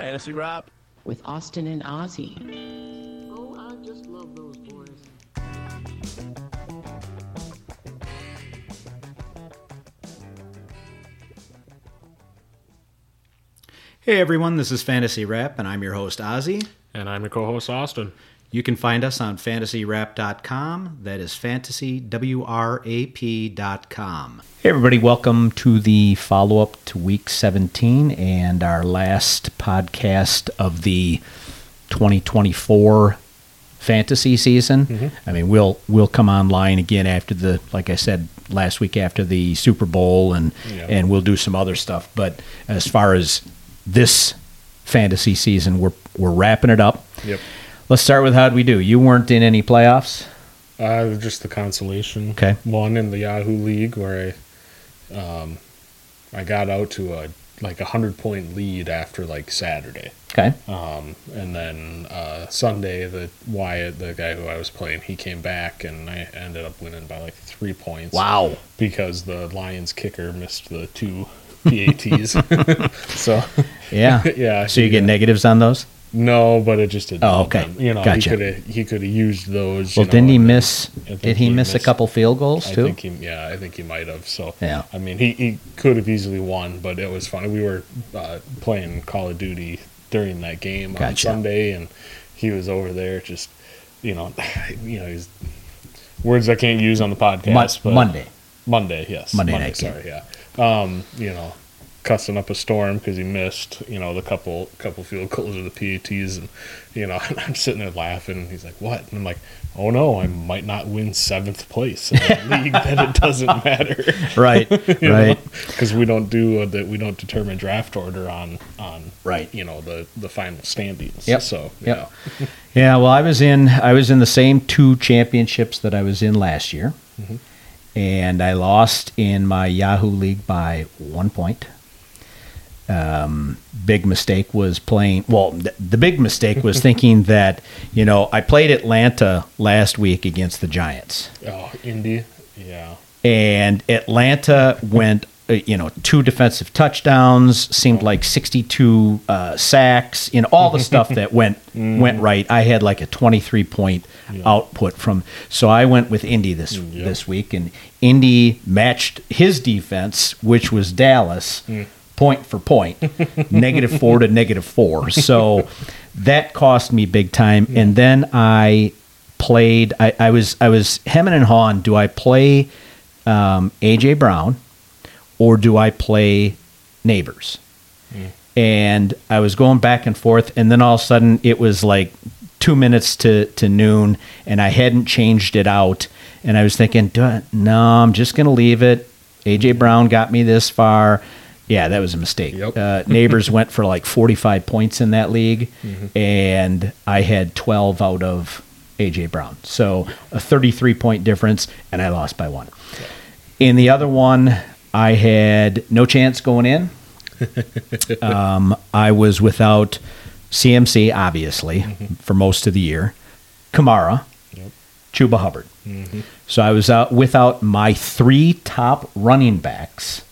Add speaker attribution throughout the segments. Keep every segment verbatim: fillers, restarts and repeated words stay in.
Speaker 1: Fantasy Rap
Speaker 2: with Austin and Ozzy.
Speaker 3: Oh, I just love those boys.
Speaker 4: Hey everyone, this is Fantasy Rap, and I'm your host Ozzy.
Speaker 5: And I'm your co-host Austin.
Speaker 4: You can find us on fantasy rap dot com. That is fantasy, W R A P dot com. Hey everybody, welcome to the follow-up to week seventeen and our last podcast of the twenty twenty-four fantasy season. Mm-hmm. I mean, we'll we'll come online again after the, like I said last week, after the Super Bowl, and yeah. and we'll do some other stuff. But as far as this fantasy season, we're we're wrapping it up.
Speaker 5: Yep.
Speaker 4: Let's start with how'd we do? You weren't in any playoffs?
Speaker 5: Uh, just the consolation.
Speaker 4: Okay.
Speaker 5: One in the Yahoo League where I, um, I got out to a like a hundred point lead after like Saturday.
Speaker 4: Okay.
Speaker 5: Um, and then uh, Sunday, the Wyatt, the guy who I was playing, he came back and I ended up winning by like three points.
Speaker 4: Wow.
Speaker 5: Because the Lions kicker missed the two P A Ts. so
Speaker 4: yeah.
Speaker 5: yeah.
Speaker 4: So you get uh, negatives on those?
Speaker 5: No, but it just didn't.
Speaker 4: Oh, okay.
Speaker 5: Them. You know,
Speaker 4: gotcha.
Speaker 5: he could have he could have used those.
Speaker 4: Well,
Speaker 5: you know,
Speaker 4: didn't he miss? Did he,
Speaker 5: he
Speaker 4: miss
Speaker 5: missed,
Speaker 4: a couple field goals too?
Speaker 5: I think he, yeah, I think he might have. So
Speaker 4: yeah,
Speaker 5: I mean, he, he could have easily won, but it was funny. We were uh, playing Call of Duty during that game
Speaker 4: gotcha.
Speaker 5: on Sunday, and he was over there just, you know, you know, he's words I can't use on the podcast.
Speaker 4: Mo-
Speaker 5: but
Speaker 4: Monday,
Speaker 5: Monday, yes,
Speaker 4: Monday,
Speaker 5: Monday
Speaker 4: night
Speaker 5: sorry,
Speaker 4: game.
Speaker 5: yeah. Um, you know. Cussing up a storm because he missed, you know, the couple couple field goals or the P A Ts, and you know, I'm sitting there laughing. And he's like, "What?" And I'm like, "Oh no, I might not win seventh place in that league. Then it doesn't matter,
Speaker 4: right? Right?
Speaker 5: Because we don't do uh, that. We don't determine draft order on on
Speaker 4: right.
Speaker 5: You know, the the final standings.
Speaker 4: Yep.
Speaker 5: So
Speaker 4: yep. yeah, yeah. Well, I was in I was in the same two championships that I was in last year, mm-hmm. and I lost in my Yahoo League by one point. Um, big mistake was playing. Well, th- the big mistake was thinking that, you know, I played Atlanta last week against the Giants.
Speaker 5: Oh, Indy, yeah.
Speaker 4: And Atlanta went, uh, you know, two defensive touchdowns. Seemed like sixty-two uh, sacks. You know, all the stuff that went mm. went right. I had like a twenty-three point yeah. output from. So I went with Indy this mm, yep. this week, and Indy matched his defense, which was Dallas. Mm. Point for point, negative four to negative four. So that cost me big time. Yeah. And then I played. I, I was I was hemming and hawing. Do I play um, A J Brown or do I play Neighbors? Mm. And I was going back and forth. And then all of a sudden, it was like two minutes to, to noon, and I hadn't changed it out. And I was thinking, Do I, no, I'm just going to leave it. A J Brown got me this far. Yeah, that was a mistake.
Speaker 5: Yep.
Speaker 4: Uh, Neighbors went for like forty-five points in that league, mm-hmm. and I had twelve out of A J Brown. So a thirty-three point difference, and I lost by one. Okay. In the other one, I had no chance going in. um, I was without C M C, obviously, mm-hmm. for most of the year. Kamara, yep. Chuba Hubbard. Mm-hmm. So I was out without my three top running backs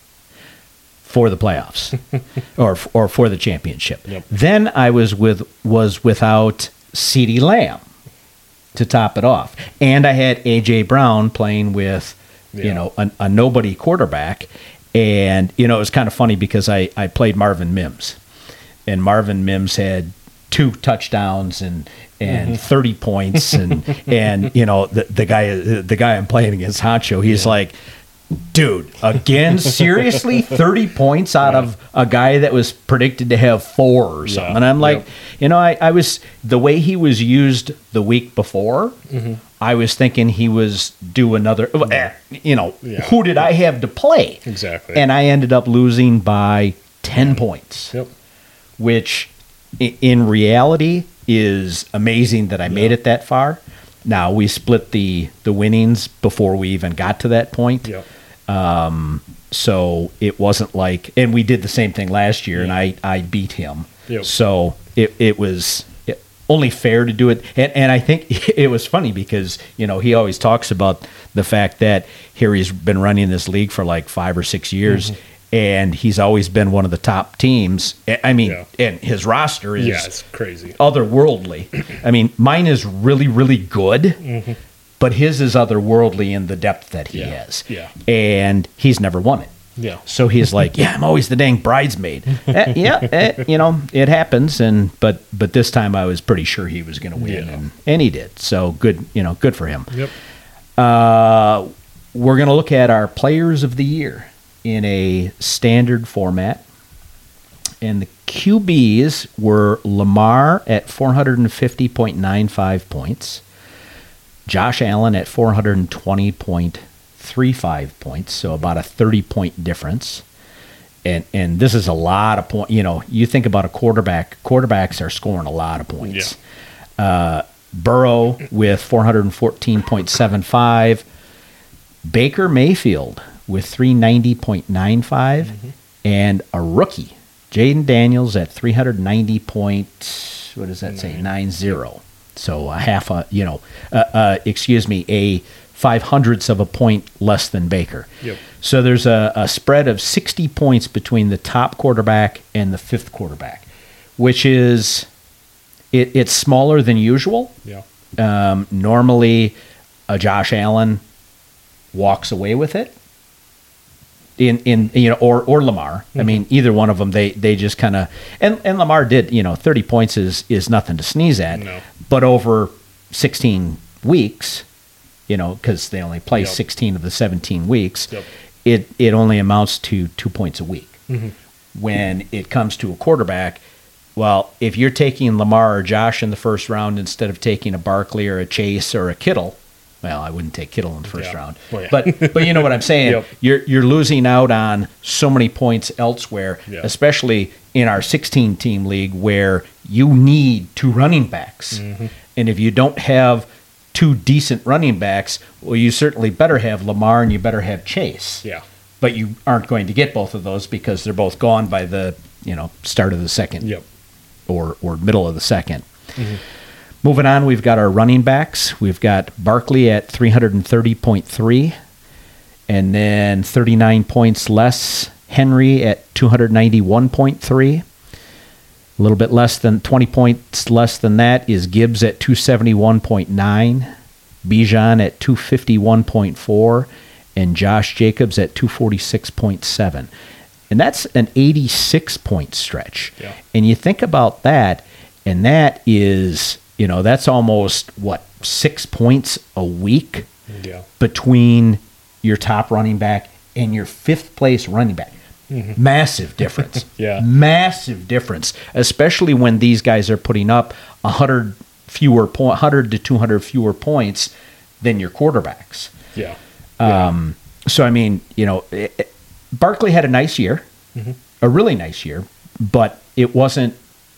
Speaker 4: for the playoffs or or for the championship. Yep. Then I was with was without CeeDee Lamb to top it off. And I had A J Brown playing with, yeah. you know, a, a nobody quarterback. And, you know, it was kind of funny because I, I played Marvin Mims. And Marvin Mims had two touchdowns and and mm-hmm. thirty points and and you know, the the guy the guy I'm playing against, Honcho, he's yeah. like, dude, again, seriously, thirty points out yeah. of a guy that was predicted to have four or something. Yeah. And I'm like, yep. you know, I, I was, the way he was used the week before, mm-hmm. I was thinking he was due another, yeah. you know, yeah. who did I have to play?
Speaker 5: Exactly.
Speaker 4: And I ended up losing by ten points,
Speaker 5: yep. which
Speaker 4: in reality is amazing that I yep. made it that far. Now, we split the, the winnings before we even got to that point.
Speaker 5: Yep.
Speaker 4: Um, so it wasn't like, and we did the same thing last year, yeah. and I, I beat him.
Speaker 5: Yep.
Speaker 4: So it, it was only fair to do it. And, and I think it was funny because, you know, he always talks about the fact that here he's been running this league for like five or six years. Mm-hmm. and he's always been one of the top teams. I mean,
Speaker 5: Yeah.
Speaker 4: and his roster is
Speaker 5: Yeah, it's crazy.
Speaker 4: otherworldly. I mean, mine is really, really good, but his is otherworldly in the depth that he
Speaker 5: Yeah.
Speaker 4: has.
Speaker 5: Yeah.
Speaker 4: And he's never won it.
Speaker 5: Yeah.
Speaker 4: So he's like, yeah, I'm always the dang bridesmaid. Eh, yeah, eh, you know, it happens. And but but this time I was pretty sure he was going to win,
Speaker 5: Yeah.
Speaker 4: and and he did. So good, you know, good for him.
Speaker 5: Yep.
Speaker 4: Uh, we're going to look at our players of the year in a standard format. And the Q Bs were Lamar at four fifty point nine five points, Josh Allen at four twenty point three five points, so about a thirty-point difference. And and this is a lot of points. You know, you think about a quarterback. Quarterbacks are scoring a lot of points. Uh, Burrow with four fourteen point seven five. Baker Mayfield with three ninety point nine five. Mm-hmm. And a rookie, Jaden Daniels at three ninety point, what does that say, nine zero. So a half a, you know, uh, uh, excuse me, a five hundredths of a point less than Baker.
Speaker 5: Yep.
Speaker 4: So there's a, a spread of sixty points between the top quarterback and the fifth quarterback, which is, it, it's smaller than usual.
Speaker 5: Yeah.
Speaker 4: Um, normally, a Josh Allen walks away with it. In, in you know or or Lamar. Mm-hmm. I mean, either one of them, they they just kind of, and, and Lamar did, you know, thirty points is is nothing to sneeze at.
Speaker 5: No.
Speaker 4: But over sixteen weeks, you know, because they only play
Speaker 5: Yep.
Speaker 4: sixteen of the seventeen weeks,
Speaker 5: Yep.
Speaker 4: it it only amounts to two points a week.
Speaker 5: Mm-hmm.
Speaker 4: When it comes to a quarterback, well, if you're taking Lamar or Josh in the first round instead of taking a Barkley or a Chase or a Kittle, well, I wouldn't take Kittle in the first
Speaker 5: Yeah.
Speaker 4: round,
Speaker 5: Well, yeah.
Speaker 4: but but you know what I'm saying.
Speaker 5: Yep.
Speaker 4: You're you're losing out on so many points elsewhere,
Speaker 5: Yeah.
Speaker 4: especially in our sixteen team league where you need two running backs,
Speaker 5: Mm-hmm.
Speaker 4: and if you don't have two decent running backs, well, you certainly better have Lamar and you better have Chase.
Speaker 5: Yeah.
Speaker 4: But you aren't going to get both of those because they're both gone by the you know start of the second
Speaker 5: Yep.
Speaker 4: or or middle of the second. Moving on, we've got our running backs. We've got Barkley at three thirty point three, and then thirty-nine points less, Henry at two ninety-one point three. A little bit less than twenty points less than that is Gibbs at two seventy-one point nine, Bijan at two fifty-one point four, and Josh Jacobs at two forty-six point seven. And that's an eighty-six point stretch.
Speaker 5: Yeah.
Speaker 4: And you think about that, and that is, you know, that's almost, what, six points a week
Speaker 5: Yeah.
Speaker 4: between your top running back and your fifth place running back. Massive difference.
Speaker 5: Yeah.
Speaker 4: Massive difference, especially when these guys are putting up one hundred fewer point, one hundred to two hundred fewer points than your quarterbacks.
Speaker 5: Yeah.
Speaker 4: Um, so, I mean, you know, it, it- Barkley had a nice year, a really nice year, but it wasn't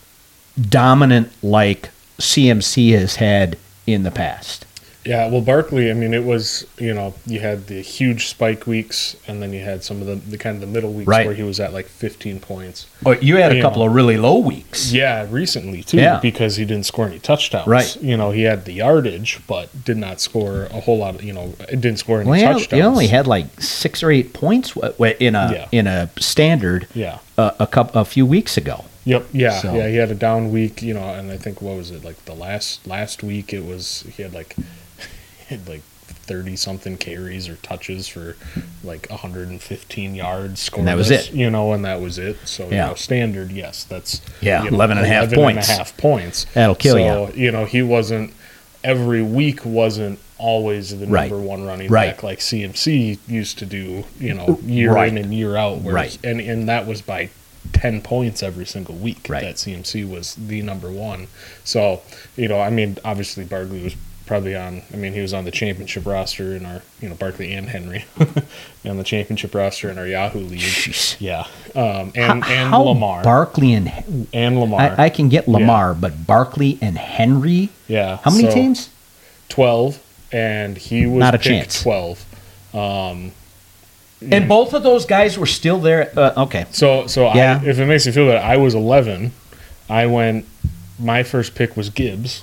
Speaker 4: dominant like C M C has had in the past.
Speaker 5: Yeah, well, Barkley, I mean, it was, you know, you had the huge spike weeks, and then you had some of the, the kind of the middle weeks
Speaker 4: Right.
Speaker 5: where he was at like fifteen points.
Speaker 4: Oh, you had a
Speaker 5: You
Speaker 4: couple
Speaker 5: know.
Speaker 4: of really low weeks.
Speaker 5: Yeah, recently, too,
Speaker 4: Yeah.
Speaker 5: because he didn't score any touchdowns.
Speaker 4: Right.
Speaker 5: You know, he had the yardage, but did not score a whole lot of, you know, it didn't score any
Speaker 4: Well, you
Speaker 5: touchdowns.
Speaker 4: only had like six or eight points w- w- in a
Speaker 5: Yeah.
Speaker 4: in a standard
Speaker 5: Yeah.
Speaker 4: uh, a couple a few weeks ago.
Speaker 5: Yep. Yeah.
Speaker 4: So-
Speaker 5: Yeah. He had a down week, you know, and I think what was it like the last last week? It was he had like he had like thirty something carries or touches for like one hundred fifteen yards.
Speaker 4: And that was
Speaker 5: scoreless,
Speaker 4: it.
Speaker 5: You know, and that was it. So you
Speaker 4: Yeah.
Speaker 5: know, standard, yes, that's
Speaker 4: Yeah,
Speaker 5: you know,
Speaker 4: eleven and a half
Speaker 5: eleven and
Speaker 4: points.
Speaker 5: a half points.
Speaker 4: That'll kill
Speaker 5: so, you. You know, he wasn't every week wasn't always the
Speaker 4: Right.
Speaker 5: number one running
Speaker 4: Right.
Speaker 5: back like C M C used to do. You know, year
Speaker 4: Right.
Speaker 5: in and year out. Where
Speaker 4: Right.
Speaker 5: And and that was by ten points every single week
Speaker 4: Right.
Speaker 5: that C M C was the number one. So, you know, I mean, obviously Barkley was probably on, I mean, he was on the championship roster in our, you know, Barkley and Henry on the championship roster in our Yahoo League.
Speaker 4: Jeez.
Speaker 5: Yeah. Um, and,
Speaker 4: How-
Speaker 5: and
Speaker 4: how
Speaker 5: Lamar.
Speaker 4: Barkley and
Speaker 5: and Lamar.
Speaker 4: I, I can get Lamar, but Barkley and Henry.
Speaker 5: yeah.
Speaker 4: How many
Speaker 5: so
Speaker 4: teams?
Speaker 5: twelve. And he was
Speaker 4: Not a
Speaker 5: picked
Speaker 4: chance.
Speaker 5: twelve. Um,
Speaker 4: And both of those guys were still there. Uh, okay.
Speaker 5: So, so
Speaker 4: Yeah.
Speaker 5: I, if it makes you feel better, I was eleven. I went. My first pick was Gibbs,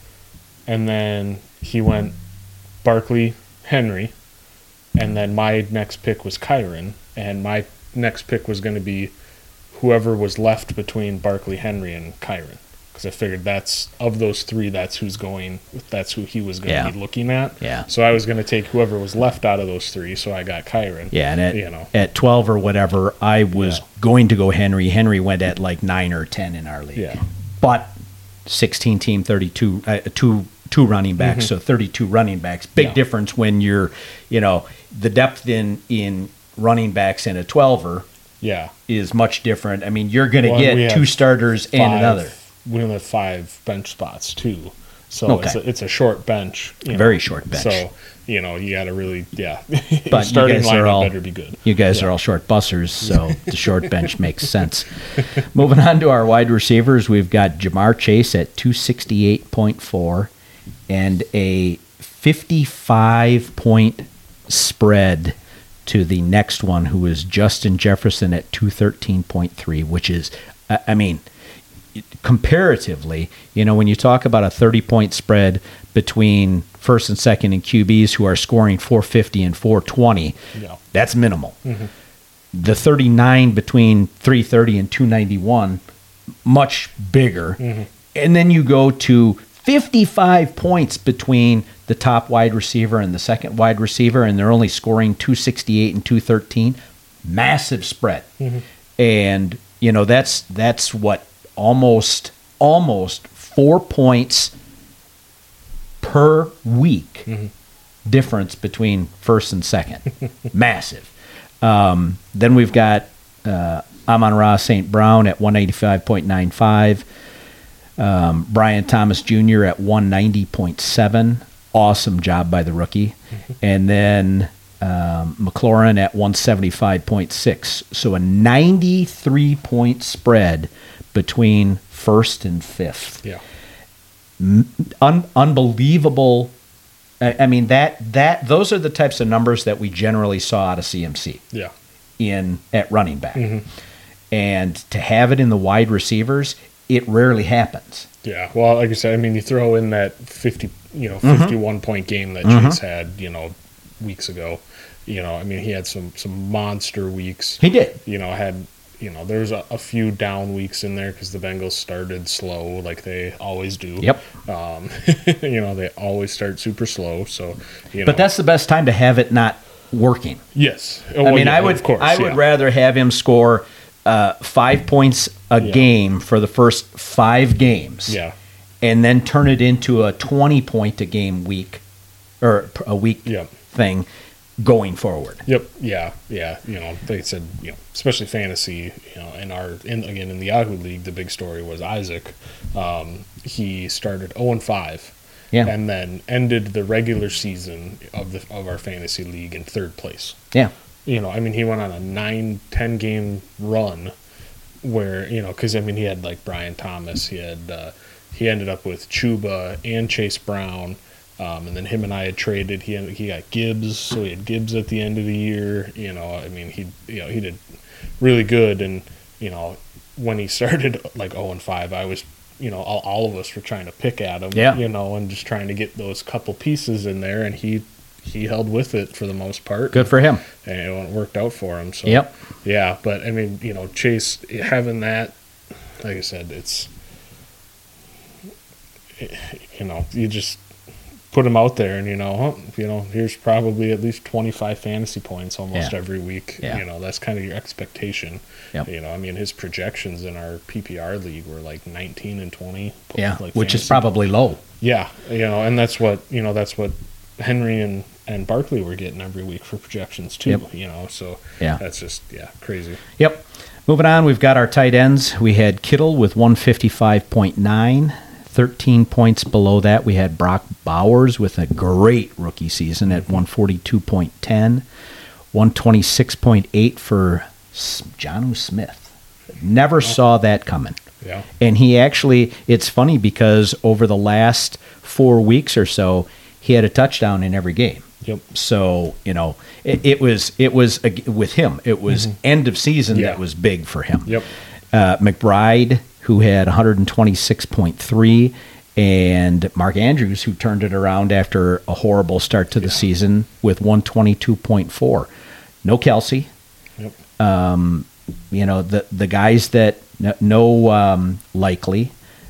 Speaker 5: and then he went Barkley, Henry, and then my next pick was Kyron, and my next pick was going to be whoever was left between Barkley, Henry, and Kyron. Because I figured that's, of those three, that's who's going, that's who he was going to
Speaker 4: Yeah.
Speaker 5: be looking at.
Speaker 4: Yeah.
Speaker 5: So I was going to take whoever was left out of those three, so I got Kyron.
Speaker 4: Yeah, and at,
Speaker 5: you know.
Speaker 4: at twelve or whatever, I was
Speaker 5: Yeah.
Speaker 4: going to go Henry. Henry went at like nine or ten in our league.
Speaker 5: Yeah.
Speaker 4: But sixteen team, thirty-two, uh, two two running backs, so thirty-two running backs. Big
Speaker 5: Mm-hmm. Yeah.
Speaker 4: difference when you're, you know, the depth in in running backs in a twelver
Speaker 5: Yeah.
Speaker 4: is much different. I mean, you're going to
Speaker 5: Well, we
Speaker 4: get
Speaker 5: have
Speaker 4: two starters and
Speaker 5: Five-
Speaker 4: another.
Speaker 5: We only have five bench spots, too. So
Speaker 4: Okay.
Speaker 5: it's, a, it's a short bench. you know.
Speaker 4: Very short bench.
Speaker 5: So, you know, you got to really, yeah.
Speaker 4: But
Speaker 5: Your
Speaker 4: you
Speaker 5: starting
Speaker 4: guys are
Speaker 5: lineup
Speaker 4: all
Speaker 5: better be good.
Speaker 4: You guys
Speaker 5: Yeah.
Speaker 4: are all short bussers, so the short bench makes sense. Moving on to our wide receivers, we've got Jamar Chase at two sixty-eight point four and a fifty-five point spread to the next one, who is Justin Jefferson at two thirteen point three, which is, I I mean, comparatively, you know, when you talk about a thirty point spread between first and second and Q Bs who are scoring four fifty and four twenty,
Speaker 5: Yeah.
Speaker 4: that's minimal. The thirty-nine between three thirty and two ninety-one, much bigger. And then you go to fifty-five points between the top wide receiver and the second wide receiver, and they're only scoring two sixty-eight and two thirteen. Massive spread. And, you know, that's that's what almost almost four points per week difference between first and second. Massive. Um, then we've got uh, Amon-Ra Saint Brown at one eighty-five point nine five. Um, Brian Thomas Junior at one ninety point seven. Awesome job by the rookie. And then um, McLaurin at one seventy-five point six. So a ninety-three point spread between first and fifth.
Speaker 5: Yeah.
Speaker 4: Un- unbelievable. I, I mean, that that those are the types of numbers that we generally saw out of C M C
Speaker 5: Yeah.
Speaker 4: in at running back. And to have it in the wide receivers, it rarely happens.
Speaker 5: Yeah, well, like I said, I mean, you throw in that fifty, you know, fifty-one point game that Chase had, you know, weeks ago. You know, I mean, he had some some monster weeks.
Speaker 4: He did.
Speaker 5: You know, had you know, there was a, a few down weeks in there because the Bengals started slow, like they always do.
Speaker 4: Yep.
Speaker 5: Um, you know, they always start super slow. So, you know,
Speaker 4: But that's the best time to have it not working.
Speaker 5: yes.
Speaker 4: I
Speaker 5: Well,
Speaker 4: mean,
Speaker 5: yeah,
Speaker 4: I would
Speaker 5: of course,
Speaker 4: I would
Speaker 5: yeah.
Speaker 4: rather have him score uh, five points a
Speaker 5: Yeah.
Speaker 4: game for the first five games.
Speaker 5: Yeah.
Speaker 4: And then turn it into a twenty point a game week or a week
Speaker 5: Yep.
Speaker 4: thing going forward.
Speaker 5: Yep. Yeah. Yeah. You know, they said, you know, especially fantasy, you know, in our, in again, in the Yahoo League, the big story was Isaac. Um, he started oh and five.
Speaker 4: Yeah.
Speaker 5: And then ended the regular season of the of our fantasy league in third place.
Speaker 4: Yeah.
Speaker 5: You know, I mean, he went on a nine, ten game run where, you know, because, I mean, he had, like, Brian Thomas. He had, uh, he ended up with Chuba and Chase Brown. Um, and then him and I had traded. He had, he got Gibbs, so he had Gibbs at the end of the year. You know, I mean, he you know he did really good. And you know, when he started like oh and five, I was, you know, all, all of us were trying to pick at him.
Speaker 4: Yeah.
Speaker 5: You know, and just trying to get those couple pieces in there, and he he held with it for the most part.
Speaker 4: Good for him.
Speaker 5: And it worked out for him. So
Speaker 4: Yep.
Speaker 5: yeah. But I mean, you know, Chase having that, like I said, it's you know, you just put him out there, and you know, huh, you know, here's probably at least twenty-five fantasy points almost
Speaker 4: Yeah.
Speaker 5: every week.
Speaker 4: Yeah.
Speaker 5: You know, that's kind of your expectation.
Speaker 4: Yep.
Speaker 5: You know, I mean, his projections in our P P R league were like nineteen and twenty.
Speaker 4: Yeah.
Speaker 5: like
Speaker 4: Which is
Speaker 5: fantasy.
Speaker 4: probably low.
Speaker 5: Yeah, you know, and that's what you know. That's what Henry and and Barkley were getting every week for projections too.
Speaker 4: Yep.
Speaker 5: You know, so
Speaker 4: Yeah.
Speaker 5: that's just yeah, crazy.
Speaker 4: Yep. Moving on, we've got our tight ends. We had Kittle with one fifty-five point nine. thirteen points below that, we had Brock Bowers with a great rookie season at one forty-two point one zero. one twenty-six point eight for Jonnu Smith. Never saw that coming.
Speaker 5: Yeah.
Speaker 4: And he actually, it's funny because over the last four weeks or so, he had a touchdown in every game.
Speaker 5: Yep.
Speaker 4: So, you know, it, it was, it was uh, with him, it was end of season
Speaker 5: Yeah.
Speaker 4: that was big for him.
Speaker 5: Yep.
Speaker 4: Uh, McBride, who had one twenty-six point three, and Mark Andrews, who turned it around after a horrible start to the season with one twenty-two point four. No Kelsey.
Speaker 5: Yep.
Speaker 4: You know, the the guys that no um, Likely,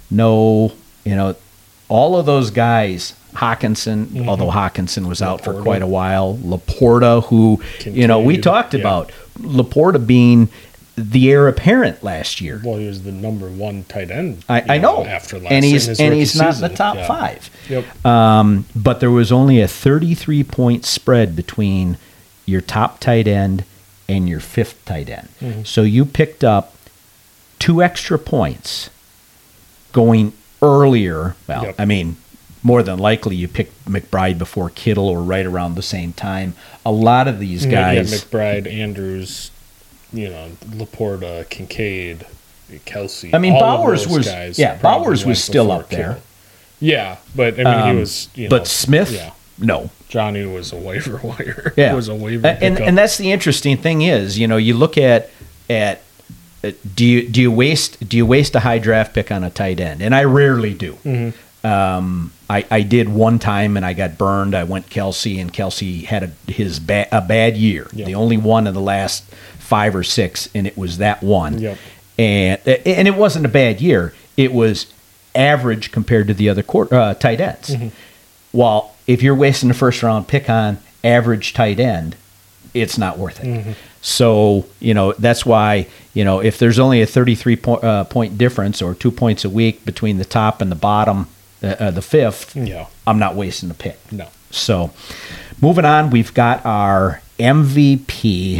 Speaker 4: no, you know, all of those guys. Hawkinson,
Speaker 5: Mm-hmm.
Speaker 4: although Hawkinson was out for
Speaker 5: Laporta.
Speaker 4: quite a while. Laporta, who, you know, we
Speaker 5: Kincaid,
Speaker 4: talked
Speaker 5: yeah.
Speaker 4: about Laporta being the heir apparent last year.
Speaker 5: Well, he was the number one tight end.
Speaker 4: I,
Speaker 5: you
Speaker 4: I know,
Speaker 5: after last
Speaker 4: and
Speaker 5: in
Speaker 4: he's
Speaker 5: his
Speaker 4: and
Speaker 5: rookie
Speaker 4: he's not in the
Speaker 5: season.
Speaker 4: top
Speaker 5: Yeah.
Speaker 4: five.
Speaker 5: Yep.
Speaker 4: Um, but there was only a thirty-three point spread between your top tight end and your fifth tight end.
Speaker 5: Mm-hmm.
Speaker 4: So you picked up two extra points going earlier. Well,
Speaker 5: Yep.
Speaker 4: I mean, more than likely you picked McBride before Kittle or right around the same time. A lot of these
Speaker 5: Yeah,
Speaker 4: guys.
Speaker 5: Yeah, McBride, Andrews, you know, Laporta, Kincaid, Kelsey.
Speaker 4: I mean,
Speaker 5: all
Speaker 4: Bowers
Speaker 5: of those
Speaker 4: was-
Speaker 5: guys
Speaker 4: yeah,
Speaker 5: probably
Speaker 4: Bowers was
Speaker 5: went
Speaker 4: still
Speaker 5: before
Speaker 4: up there.
Speaker 5: Kittle. Yeah, but I mean,
Speaker 4: um,
Speaker 5: he was. You
Speaker 4: but
Speaker 5: know,
Speaker 4: Smith,
Speaker 5: Yeah,
Speaker 4: no.
Speaker 5: Johnny was a waiver wire.
Speaker 4: Yeah,
Speaker 5: was a waiver.
Speaker 4: and and,
Speaker 5: pickup.
Speaker 4: and that's the interesting thing is, you know, you look at at uh, do you do you waste do you waste a high draft pick on a tight end? And I rarely do.
Speaker 5: Mm-hmm.
Speaker 4: Um, I, I did one time and I got burned. I went Kelsey and Kelsey had a, his ba- a bad year.
Speaker 5: Yep.
Speaker 4: The only one of the last five or six, and it was that one.
Speaker 5: Yep.
Speaker 4: And and it wasn't a bad year. It was average compared to the other quar- uh, tight ends.
Speaker 5: Mm-hmm.
Speaker 4: Well, if you're wasting a first round pick on average tight end, it's not worth it.
Speaker 5: Mm-hmm.
Speaker 4: So, you know, that's why, you know, if there's only a thirty-three point, uh, point difference or two points a week between the top and the bottom, uh, uh, the fifth,
Speaker 5: Yeah.
Speaker 4: I'm not wasting a pick.
Speaker 5: No.
Speaker 4: So, moving on, we've got our M V P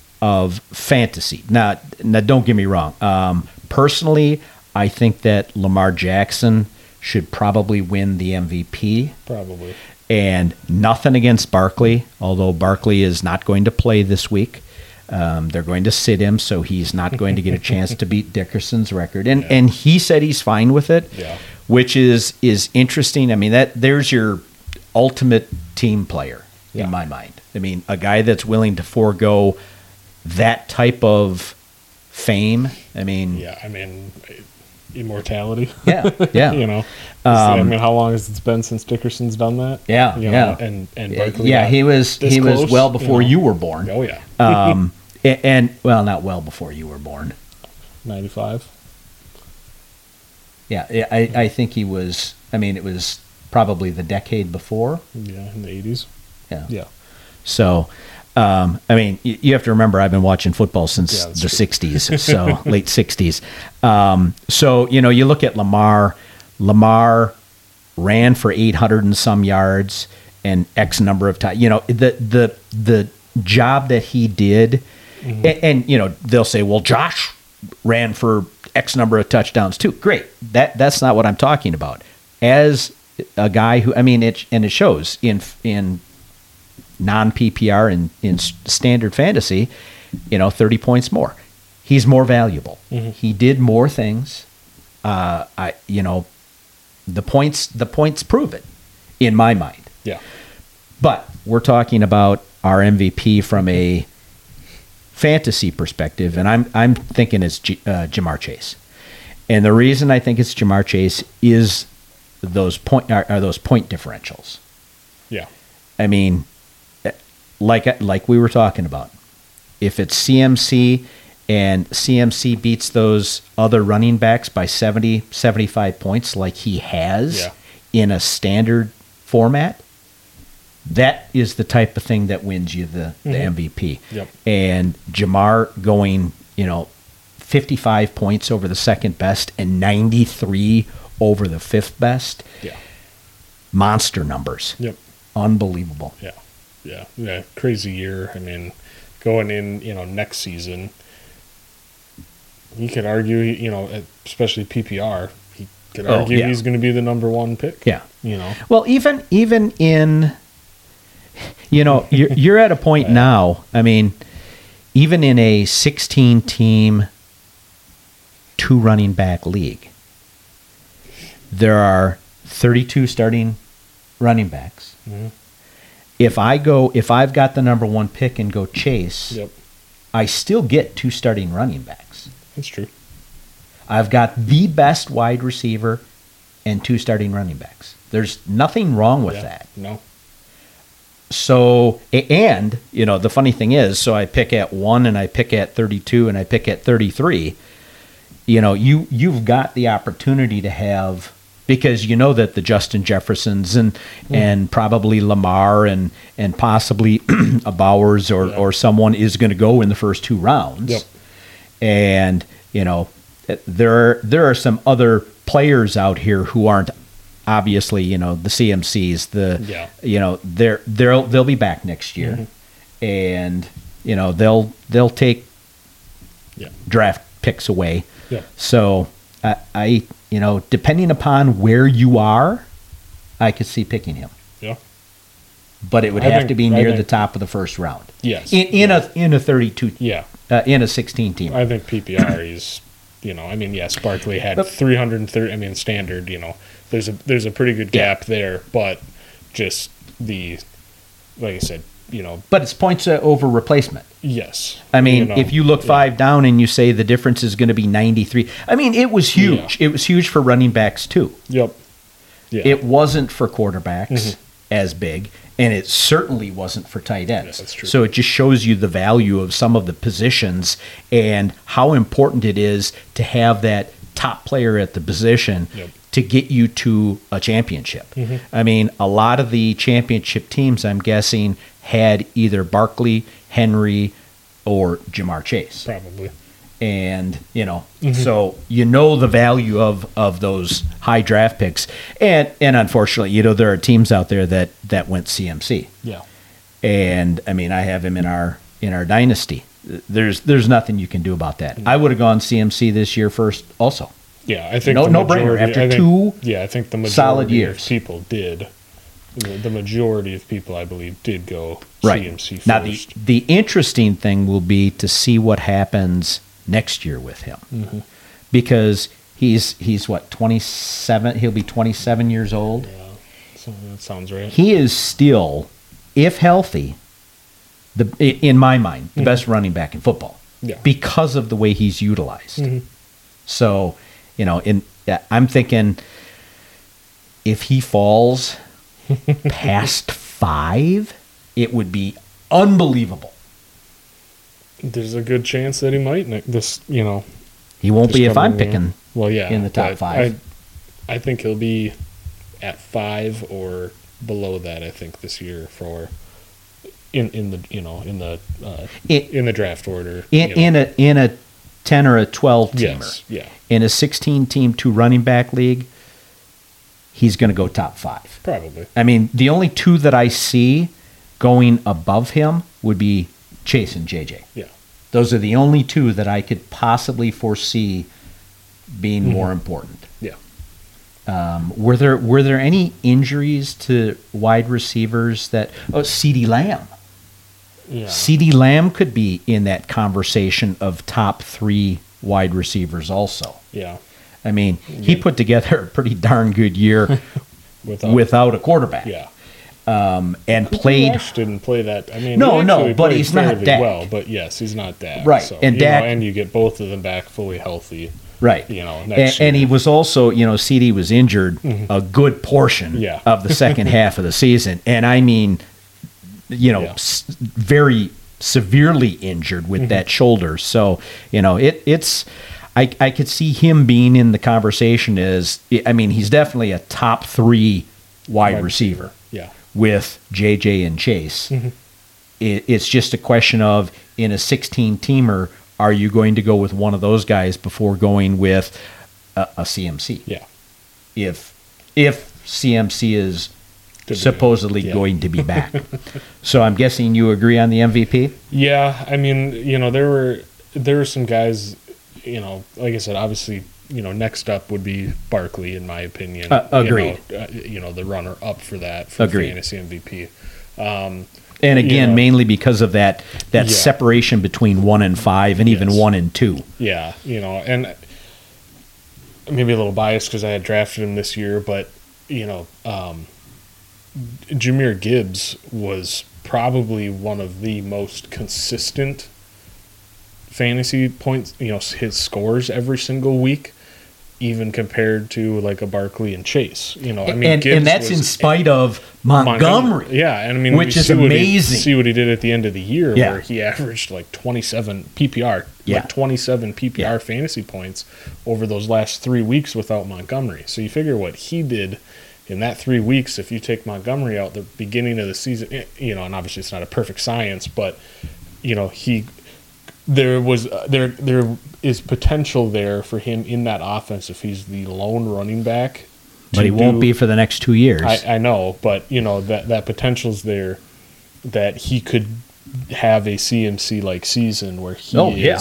Speaker 4: of fantasy. Now, now don't get me wrong. Um, personally, I think that Lamar Jackson should probably win the M V P.
Speaker 5: Probably.
Speaker 4: And nothing against Barkley, although Barkley is not going to play this week. Um, they're going to sit him, so he's not going to get a chance to beat Dickerson's record. And
Speaker 5: Yeah.
Speaker 4: and he said he's fine with it,
Speaker 5: Yeah.
Speaker 4: which is is interesting. I mean, that there's your ultimate team player
Speaker 5: Yeah.
Speaker 4: in my mind. I mean, a guy that's willing to forego that type of fame. I mean,
Speaker 5: Yeah, I mean, immortality.
Speaker 4: yeah, yeah.
Speaker 5: you know, I
Speaker 4: Um,
Speaker 5: mean, how long has it been since Dickerson's done that?
Speaker 4: Yeah,
Speaker 5: You
Speaker 4: yeah.
Speaker 5: know, and and
Speaker 4: Yeah,
Speaker 5: Barkley
Speaker 4: yeah,
Speaker 5: got
Speaker 4: he was
Speaker 5: this
Speaker 4: he was
Speaker 5: close,
Speaker 4: well before
Speaker 5: know.
Speaker 4: you were born.
Speaker 5: Oh yeah,
Speaker 4: Um, a- and well, not well before you were born.
Speaker 5: ninety-five.
Speaker 4: Yeah, yeah, I, I think he was. I mean, it was probably the decade before.
Speaker 5: Yeah, in the eighties.
Speaker 4: Yeah.
Speaker 5: Yeah.
Speaker 4: So, um, I mean, you, you have to remember, I've been watching football since
Speaker 5: Yeah, that's
Speaker 4: the
Speaker 5: true.
Speaker 4: sixties, so late sixties. Um, so, you know, you look at Lamar. Lamar ran for eight hundred and some yards and X number of times. You know, the the the job that he did,
Speaker 5: Mm-hmm.
Speaker 4: and, and you know, they'll say, well, Josh ran for X number of touchdowns too. Great. That that's not what I'm talking about. As a guy who, I mean, it and it shows in in non P P R and in standard fantasy, you know, thirty points more. He's more valuable.
Speaker 5: Mm-hmm.
Speaker 4: He did more things. Uh, I, you know, the points the points prove it in my mind.
Speaker 5: Yeah.
Speaker 4: But we're talking about our M V P from a fantasy perspective, and I'm I'm thinking it's G, uh, Jamar Chase. And the reason I think it's Jamar Chase is those point are, are those point differentials.
Speaker 5: Yeah.
Speaker 4: I mean, like like we were talking about, if it's C M C and C M C beats those other running backs by seventy, seventy-five points like he has
Speaker 5: Yeah.
Speaker 4: in a standard format, that is the type of thing that wins you the, the
Speaker 5: Mhm.
Speaker 4: M V P.
Speaker 5: Yep.
Speaker 4: And Jamar going, you know, fifty-five points over the second best and ninety-three over the fifth best.
Speaker 5: Yeah.
Speaker 4: Monster numbers.
Speaker 5: Yep.
Speaker 4: Unbelievable.
Speaker 5: Yeah. Yeah. Yeah. Crazy year. I mean, going in, you know, next season, you could argue, you know, especially P P R, he could
Speaker 4: Oh,
Speaker 5: argue
Speaker 4: yeah.
Speaker 5: he's going to be the number one pick.
Speaker 4: Yeah.
Speaker 5: You know,
Speaker 4: Well, even even in, you know, you're you're at a point now. I mean, even in a sixteen team, two running back league, there are thirty-two starting running backs.
Speaker 5: Mhm.
Speaker 4: If I go, if I've got the number one pick and go Chase,
Speaker 5: Yep.
Speaker 4: I still get two starting running backs.
Speaker 5: That's true.
Speaker 4: I've got the best wide receiver and two starting running backs. There's nothing wrong with
Speaker 5: Yeah.
Speaker 4: that.
Speaker 5: No.
Speaker 4: so, a- and, you know, the funny thing is, so I pick at one and I pick at thirty-two and I pick at thirty-three. You know, you, you've got the opportunity to have, because you know that the Justin Jeffersons and mm. and probably Lamar and and possibly a Bowers or,
Speaker 5: yeah.
Speaker 4: or someone is going to go in the first two rounds.
Speaker 5: Yep.
Speaker 4: And, you know, there are, there are some other players out here who aren't obviously, you know, the C M Cs, the,
Speaker 5: yeah.
Speaker 4: you know, they're, they'll, they'll be back next year mm-hmm. and, you know, they'll, they'll take
Speaker 5: yeah.
Speaker 4: draft picks away.
Speaker 5: Yeah.
Speaker 4: So I, I, you know, depending upon where you are, I could see picking him.
Speaker 5: Yeah.
Speaker 4: But it would
Speaker 5: I
Speaker 4: have
Speaker 5: think,
Speaker 4: to be
Speaker 5: I
Speaker 4: near
Speaker 5: think,
Speaker 4: the top of the first round.
Speaker 5: Yes.
Speaker 4: In, in
Speaker 5: yeah.
Speaker 4: a in a thirty-two.
Speaker 5: Yeah.
Speaker 4: Uh, in a sixteen team.
Speaker 5: I think P P R is, you know, I mean, yes, Barkley had three hundred thirty. I mean, standard. You know, there's a there's a pretty good gap yeah. there, but just the, like I said, you know.
Speaker 4: But it's points uh, over replacement.
Speaker 5: Yes.
Speaker 4: I mean,
Speaker 5: you know,
Speaker 4: if you look five yeah. down and you say the difference is going to be ninety-three, I mean, it was huge. Yeah. It was huge for running backs too.
Speaker 5: Yep. Yeah.
Speaker 4: It wasn't for quarterbacks
Speaker 5: mm-hmm.
Speaker 4: as big, and it certainly wasn't for tight ends.
Speaker 5: Yeah, that's true.
Speaker 4: So it just shows you the value of some of the positions and how important it is to have that top player at the position
Speaker 5: yep.
Speaker 4: to get you to a championship.
Speaker 5: Mm-hmm.
Speaker 4: I mean, a lot of the championship teams, I'm guessing, had either Barkley, Henry, or Jamar Chase.
Speaker 5: Probably.
Speaker 4: And, you know,
Speaker 5: mm-hmm.
Speaker 4: so you know the value of, of those high draft picks. And and unfortunately, you know, there are teams out there that, that went C M C.
Speaker 5: Yeah.
Speaker 4: And I mean, I have him in our in our dynasty. There's there's nothing you can do about that. Mm-hmm. I would have gone C M C this year first also.
Speaker 5: Yeah, I think
Speaker 4: no
Speaker 5: the
Speaker 4: no
Speaker 5: majority,
Speaker 4: brainer after
Speaker 5: I think,
Speaker 4: two
Speaker 5: yeah, I think the majority
Speaker 4: solid years.
Speaker 5: of people did. The, the majority of people, I believe, did go
Speaker 4: right.
Speaker 5: C M C first.
Speaker 4: Now the the interesting thing will be to see what happens next year with him,
Speaker 5: mm-hmm.
Speaker 4: because he's he's what twenty-seven. He'll be twenty-seven years old.
Speaker 5: Yeah, so that sounds right.
Speaker 4: He is still, if healthy, the in my mind the mm-hmm. best running back in football.
Speaker 5: Yeah.
Speaker 4: Because of the way he's utilized.
Speaker 5: Mm-hmm.
Speaker 4: So, you know, in I'm thinking if he falls past five, it would be unbelievable.
Speaker 5: There's a good chance that he might. This, you know,
Speaker 4: he won't be if I'm picking.
Speaker 5: Well, yeah,
Speaker 4: in the top five.
Speaker 5: I, I think he'll be at five or below that. I think this year for in in the you know in the uh,
Speaker 4: it,
Speaker 5: in the draft order
Speaker 4: in,
Speaker 5: you know.
Speaker 4: in a in a ten or a twelve teamer.
Speaker 5: Yes, yeah.
Speaker 4: In a sixteen team two running back league, he's going to go top five.
Speaker 5: Probably.
Speaker 4: I mean, the only two that I see going above him would be Chase and J J.
Speaker 5: Yeah.
Speaker 4: Those are the only two that I could possibly foresee being mm-hmm. more important.
Speaker 5: Yeah.
Speaker 4: Um, were there were there any injuries to wide receivers that oh CeeDee Lamb?
Speaker 5: Yeah.
Speaker 4: CeeDee Lamb could be in that conversation of top three wide receivers also.
Speaker 5: Yeah.
Speaker 4: I mean,
Speaker 5: yeah.
Speaker 4: he put together a pretty darn good year
Speaker 5: without,
Speaker 4: without a quarterback.
Speaker 5: Yeah.
Speaker 4: Um, and
Speaker 5: Cooper
Speaker 4: played.
Speaker 5: Rush didn't play that. I mean,
Speaker 4: no,
Speaker 5: he
Speaker 4: no, but
Speaker 5: played
Speaker 4: he's not Dak.
Speaker 5: well. But yes, he's not Dak.
Speaker 4: Right,
Speaker 5: So,
Speaker 4: and
Speaker 5: you
Speaker 4: Dak,
Speaker 5: know, and you get both of them back fully healthy.
Speaker 4: Right,
Speaker 5: you know,
Speaker 4: and,
Speaker 5: next
Speaker 4: and
Speaker 5: year.
Speaker 4: he was also, you know, CeeDee was injured
Speaker 5: mm-hmm.
Speaker 4: a good portion
Speaker 5: yeah.
Speaker 4: of the second half of the season, and I mean, you know,
Speaker 5: yeah.
Speaker 4: s- very severely injured with
Speaker 5: mm-hmm.
Speaker 4: that shoulder. So, you know, it it's. I, I could see him being in the conversation as, I mean, he's definitely a top three wide, wide receiver.
Speaker 5: receiver. Yeah.
Speaker 4: With J J and Chase.
Speaker 5: Mm-hmm.
Speaker 4: It, it's just a question of, in a sixteen-teamer, are you going to go with one of those guys before going with a, a C M C?
Speaker 5: Yeah.
Speaker 4: If if C M C is
Speaker 5: Good
Speaker 4: supposedly
Speaker 5: yeah.
Speaker 4: going to be back. So I'm guessing you agree on the M V P?
Speaker 5: Yeah, I mean, you know, there were there were some guys, you know, like I said, obviously, you know, next up would be Barkley, in my opinion.
Speaker 4: Uh, agreed.
Speaker 5: You know, uh, you know, the runner up for that for
Speaker 4: agreed.
Speaker 5: fantasy M V P. Um,
Speaker 4: and again,
Speaker 5: you know,
Speaker 4: mainly because of that that
Speaker 5: yeah.
Speaker 4: separation between one and five, and even
Speaker 5: yes.
Speaker 4: one and two.
Speaker 5: Yeah, you know, and maybe a little biased because I had drafted him this year, but you know, um, Jahmyr Gibbs was probably one of the most consistent fantasy points, you know, his scores every single week. even compared to like a Barkley and Chase. You know, I mean,
Speaker 4: and,
Speaker 5: Gibbs
Speaker 4: and that's
Speaker 5: was
Speaker 4: in spite of Montgomery.
Speaker 5: Yeah, and I mean,
Speaker 4: which
Speaker 5: we
Speaker 4: is
Speaker 5: see what he-
Speaker 4: amazing.
Speaker 5: see what he did at the end of the year,
Speaker 4: Yeah.
Speaker 5: where he averaged like twenty-seven P P R,
Speaker 4: Yeah.
Speaker 5: like twenty-seven P P R
Speaker 4: Yeah.
Speaker 5: fantasy points over those last three weeks without Montgomery. So you figure what he did in that three weeks. If you take Montgomery out, the beginning of the season, eh, you know, and obviously it's not a perfect science, but you know, he there was uh, there there is potential there for him in that offense if he's the lone running back.
Speaker 4: But he
Speaker 5: to
Speaker 4: won't
Speaker 5: do-
Speaker 4: be for the next two years.
Speaker 5: I, I know, but you know that that potential's there, that he could have a C M C like season where he
Speaker 4: Oh,
Speaker 5: is
Speaker 4: yeah.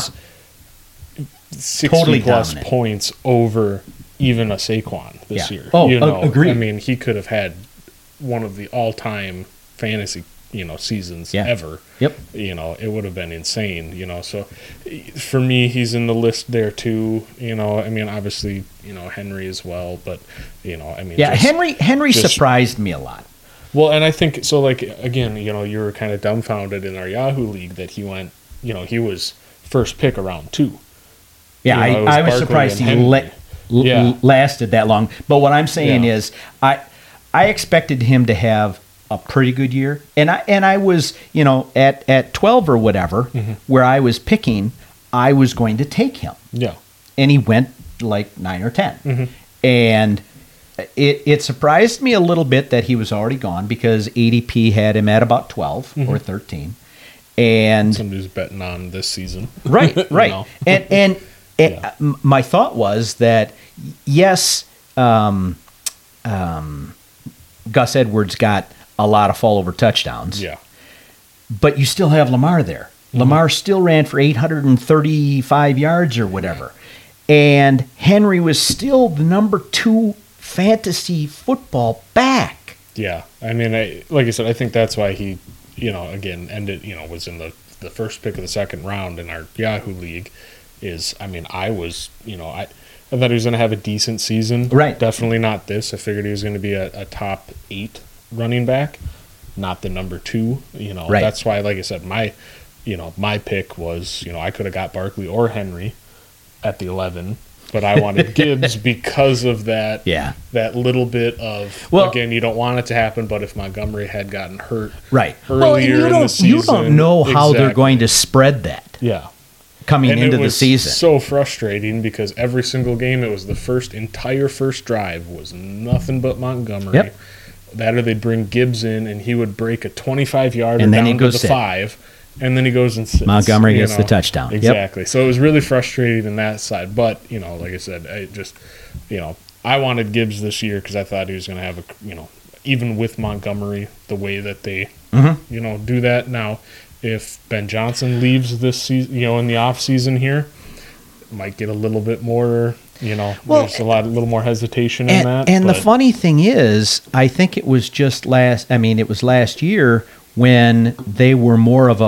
Speaker 5: sixty
Speaker 4: Totally
Speaker 5: plus
Speaker 4: dominant.
Speaker 5: points over even a Saquon this
Speaker 4: Yeah.
Speaker 5: year.
Speaker 4: Oh,
Speaker 5: you
Speaker 4: a-
Speaker 5: know,
Speaker 4: agreed.
Speaker 5: I mean, he could have had one of the all time fantasy you know seasons
Speaker 4: Yeah.
Speaker 5: ever.
Speaker 4: Yep.
Speaker 5: You know, it would have been insane. You know, so for me, he's in the list there too. You know, I mean, obviously, you know Henry as well, but you know, I mean,
Speaker 4: Yeah,
Speaker 5: just-
Speaker 4: Henry Henry
Speaker 5: just-
Speaker 4: surprised me a lot.
Speaker 5: well, and I think so. Like again, you know, you were kind of dumbfounded in our Yahoo league that he went. You know, he was first pick around two.
Speaker 4: Yeah,
Speaker 5: You know, it was
Speaker 4: I, I was
Speaker 5: Barkley
Speaker 4: surprised
Speaker 5: and
Speaker 4: he
Speaker 5: Henry.
Speaker 4: la- l-
Speaker 5: Yeah.
Speaker 4: lasted that long. But what I'm saying
Speaker 5: Yeah.
Speaker 4: is, I I expected him to have a pretty good year, and I and I was, you know, at at twelve or whatever,
Speaker 5: Mm-hmm.
Speaker 4: where I was picking, I was going to take him,
Speaker 5: Yeah,
Speaker 4: and he went like nine or ten,
Speaker 5: Mm-hmm.
Speaker 4: and it it surprised me a little bit that he was already gone because A D P had him at about twelve
Speaker 5: Mm-hmm.
Speaker 4: or thirteen, and
Speaker 5: somebody's betting on this season.
Speaker 4: right,
Speaker 5: You
Speaker 4: right,
Speaker 5: know?
Speaker 4: and and, and
Speaker 5: Yeah.
Speaker 4: m- my thought was that yes, um, um, Gus Edwards got a lot of fall over touchdowns,
Speaker 5: Yeah,
Speaker 4: but you still have Lamar there.
Speaker 5: Mm-hmm.
Speaker 4: Lamar still ran for eight hundred thirty-five yards or whatever, and Henry was still the number two fantasy football back.
Speaker 5: yeah. I mean, I, like I said, I think that's why he, you know, again ended. You know, was in the the first pick of the second round in our Yahoo league. Is I mean, I was, you know, I. I thought he was going to have a decent season.
Speaker 4: Right.
Speaker 5: Definitely not this. I figured he was going to be a, a top eight running back, not the number two. You know,
Speaker 4: Right.
Speaker 5: that's why, like I said, my, you know, my pick was, you know, I could have got Barkley or Henry at the eleven, but I wanted Gibbs because of that.
Speaker 4: Yeah.
Speaker 5: That little bit of,
Speaker 4: Well-
Speaker 5: again, you don't want it to happen, but if Montgomery had gotten hurt,
Speaker 4: Right.
Speaker 5: Earlier
Speaker 4: well, and you
Speaker 5: in the
Speaker 4: don't you don't
Speaker 5: season,
Speaker 4: know how they're
Speaker 5: exactly.
Speaker 4: going to spread that
Speaker 5: yeah.
Speaker 4: coming
Speaker 5: And
Speaker 4: into
Speaker 5: it
Speaker 4: the
Speaker 5: was
Speaker 4: season.
Speaker 5: so frustrating because every single game, it was the first entire first drive was nothing but Montgomery.
Speaker 4: Yep.
Speaker 5: That or they'd bring Gibbs in and he would break a twenty-five yarder
Speaker 4: And then
Speaker 5: down
Speaker 4: he'd go
Speaker 5: to the
Speaker 4: sit.
Speaker 5: five, and then he goes and sits.
Speaker 4: Montgomery
Speaker 5: you
Speaker 4: gets the
Speaker 5: know.
Speaker 4: touchdown. Yep.
Speaker 5: Exactly. So it was really frustrating in that side. But you know, like I said, I just you know I wanted Gibbs this year because I thought he was going to have a you know even with Montgomery the way that they
Speaker 4: Mm-hmm.
Speaker 5: you know do that now. If Ben Johnson leaves this season, you know, in the off season here, might get a little bit more, you know,
Speaker 4: Well,
Speaker 5: there's a lot, a little more hesitation in
Speaker 4: And,
Speaker 5: that.
Speaker 4: and the
Speaker 5: but-
Speaker 4: funny thing is, I think it was just last. I mean, it was last year when they were more of a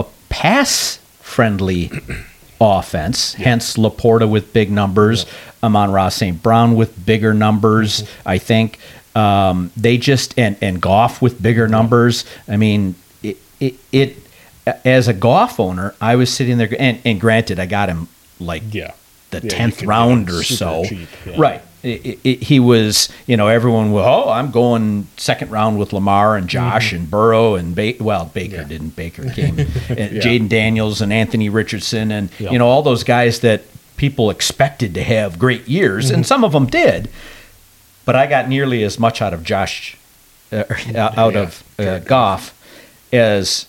Speaker 4: pass-friendly offense. Hence, Laporta with big numbers, Amon-Ra Saint Brown with bigger numbers.
Speaker 5: Mm-hmm.
Speaker 4: I think um, they just and and Goff with bigger numbers. I mean, it it. it as a Goff owner, I was sitting there, and, and granted, I got him like
Speaker 5: yeah,
Speaker 4: the
Speaker 5: Yeah, you
Speaker 4: tenth
Speaker 5: could get
Speaker 4: round
Speaker 5: him
Speaker 4: or
Speaker 5: super
Speaker 4: so.
Speaker 5: cheap, yeah.
Speaker 4: Right. It, it, it- he was, you know, everyone was, oh, I'm going second round with Lamar and Josh and Burrow and, ba- well, Baker
Speaker 5: Mm-hmm. Yeah.
Speaker 4: didn't. Baker came. and Jaden Daniels and Anthony Richardson and,
Speaker 5: Yeah.
Speaker 4: you know, all those guys that people expected to have great years,
Speaker 5: Mm-hmm.
Speaker 4: and some of them did. But I got nearly as much out of Josh, uh, out
Speaker 5: Yeah,
Speaker 4: of uh,
Speaker 5: Jared
Speaker 4: Goff as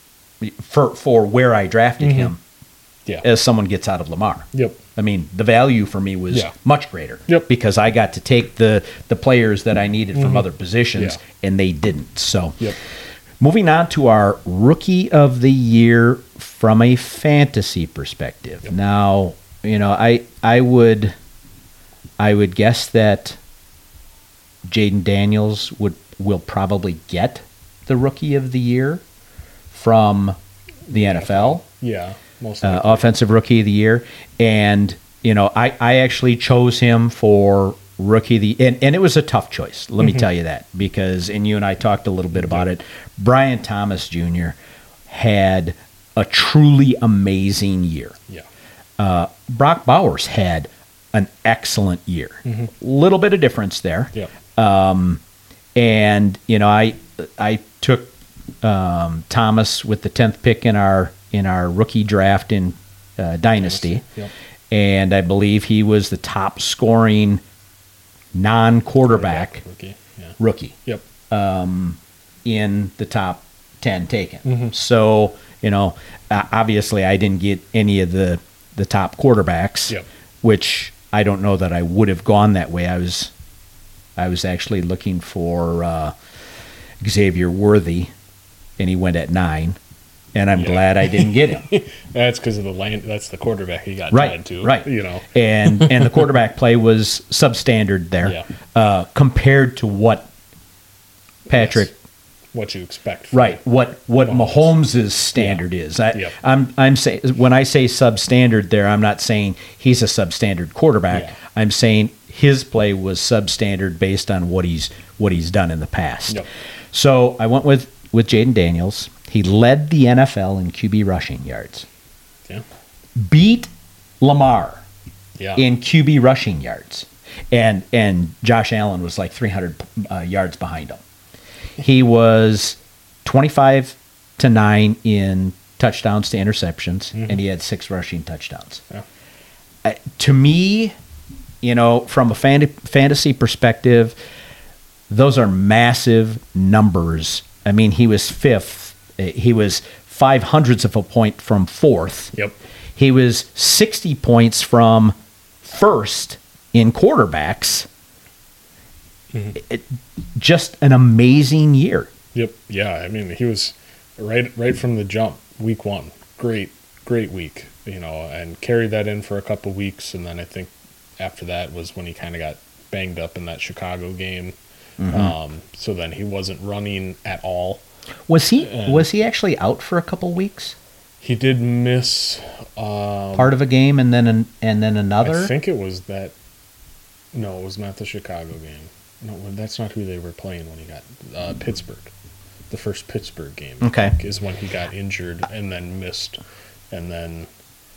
Speaker 4: for for where I drafted
Speaker 5: Mm-hmm.
Speaker 4: him
Speaker 5: yeah,
Speaker 4: as someone gets out of Lamar.
Speaker 5: yep,
Speaker 4: I mean, the value for me was
Speaker 5: Yeah.
Speaker 4: much greater.
Speaker 5: Yep.
Speaker 4: Because I got to take the the players that I needed from other positions,
Speaker 5: Yeah.
Speaker 4: and they didn't. So,
Speaker 5: yep.
Speaker 4: moving on to our rookie of the year from a fantasy perspective.
Speaker 5: Yep.
Speaker 4: Now, you know, I I would I would guess that Jaden Daniels would will probably get the rookie of the year from the N F L.
Speaker 5: Yeah, most
Speaker 4: Uh,
Speaker 5: likely.
Speaker 4: offensive rookie of the year, and you know I, I actually chose him for rookie of the and, and it was a tough choice. Let me tell you that because and you and I talked a little bit about it. Brian Thomas Junior had a truly amazing year.
Speaker 5: yeah,
Speaker 4: Uh, Brock Bowers had an excellent year. A
Speaker 5: Mm-hmm.
Speaker 4: little bit of difference there.
Speaker 5: Yep.
Speaker 4: And you know, I I took um, Thomas with the tenth pick in our in our rookie draft in uh, Dynasty,
Speaker 5: Yep.
Speaker 4: and I believe he was the top scoring non-quarterback
Speaker 5: Rookie. Yeah.
Speaker 4: rookie
Speaker 5: Yep.
Speaker 4: in the top ten taken.
Speaker 5: Mm-hmm.
Speaker 4: So you know, uh, obviously, I didn't get any of the the top quarterbacks,
Speaker 5: Yep.
Speaker 4: which I don't know that I would have gone that way. I was I was actually looking for uh, Xavier Worthy, and he went at nine, and I'm
Speaker 5: Yeah.
Speaker 4: glad I didn't get him.
Speaker 5: That's because of the land. That's the quarterback he got
Speaker 4: Right,
Speaker 5: tied to.
Speaker 4: right.
Speaker 5: You know.
Speaker 4: and and the quarterback play was substandard there
Speaker 5: Yeah.
Speaker 4: uh, compared to what Patrick.
Speaker 5: Yes. What you expect. from
Speaker 4: Right. What what
Speaker 5: Mahomes.
Speaker 4: Mahomes' standard is. I,
Speaker 5: Yep.
Speaker 4: I'm I'm saying when I say substandard there, I'm not saying he's a substandard quarterback.
Speaker 5: Yeah.
Speaker 4: I'm saying his play was substandard based on what he's what he's done in the past.
Speaker 5: Yep.
Speaker 4: So I went with with Jaden Daniels. He led the N F L in Q B rushing yards.
Speaker 5: Yeah.
Speaker 4: Beat Lamar
Speaker 5: Yeah.
Speaker 4: in Q B rushing yards. And and Josh Allen was like three hundred uh, yards behind him. He was twenty-five to nine in touchdowns to interceptions, and he had six rushing touchdowns.
Speaker 5: Yeah.
Speaker 4: Uh, to me, you know, from a fan- fantasy perspective, those are massive numbers. I mean, he was fifth. Uh, He was five hundredths of a point from fourth.
Speaker 5: Yep.
Speaker 4: He was sixty points from first in quarterbacks. It, just an amazing year.
Speaker 5: Yep. Yeah. I mean, he was right right from the jump, week one. Great, great week. You know, and carried that in for a couple weeks, and then I think after that was when he kind of got banged up in that Chicago game. Um, so then he wasn't running at all.
Speaker 4: Was he
Speaker 5: And-
Speaker 4: was he actually out for a couple weeks?
Speaker 5: He did miss. Um,
Speaker 4: Part of a game and then an, and then another.
Speaker 5: I think it was that. No, it was not the Chicago game. No, well, that's not who they were playing when he got uh, Pittsburgh. The first Pittsburgh game, I
Speaker 4: Okay.
Speaker 5: think, is when he got injured and then missed, and then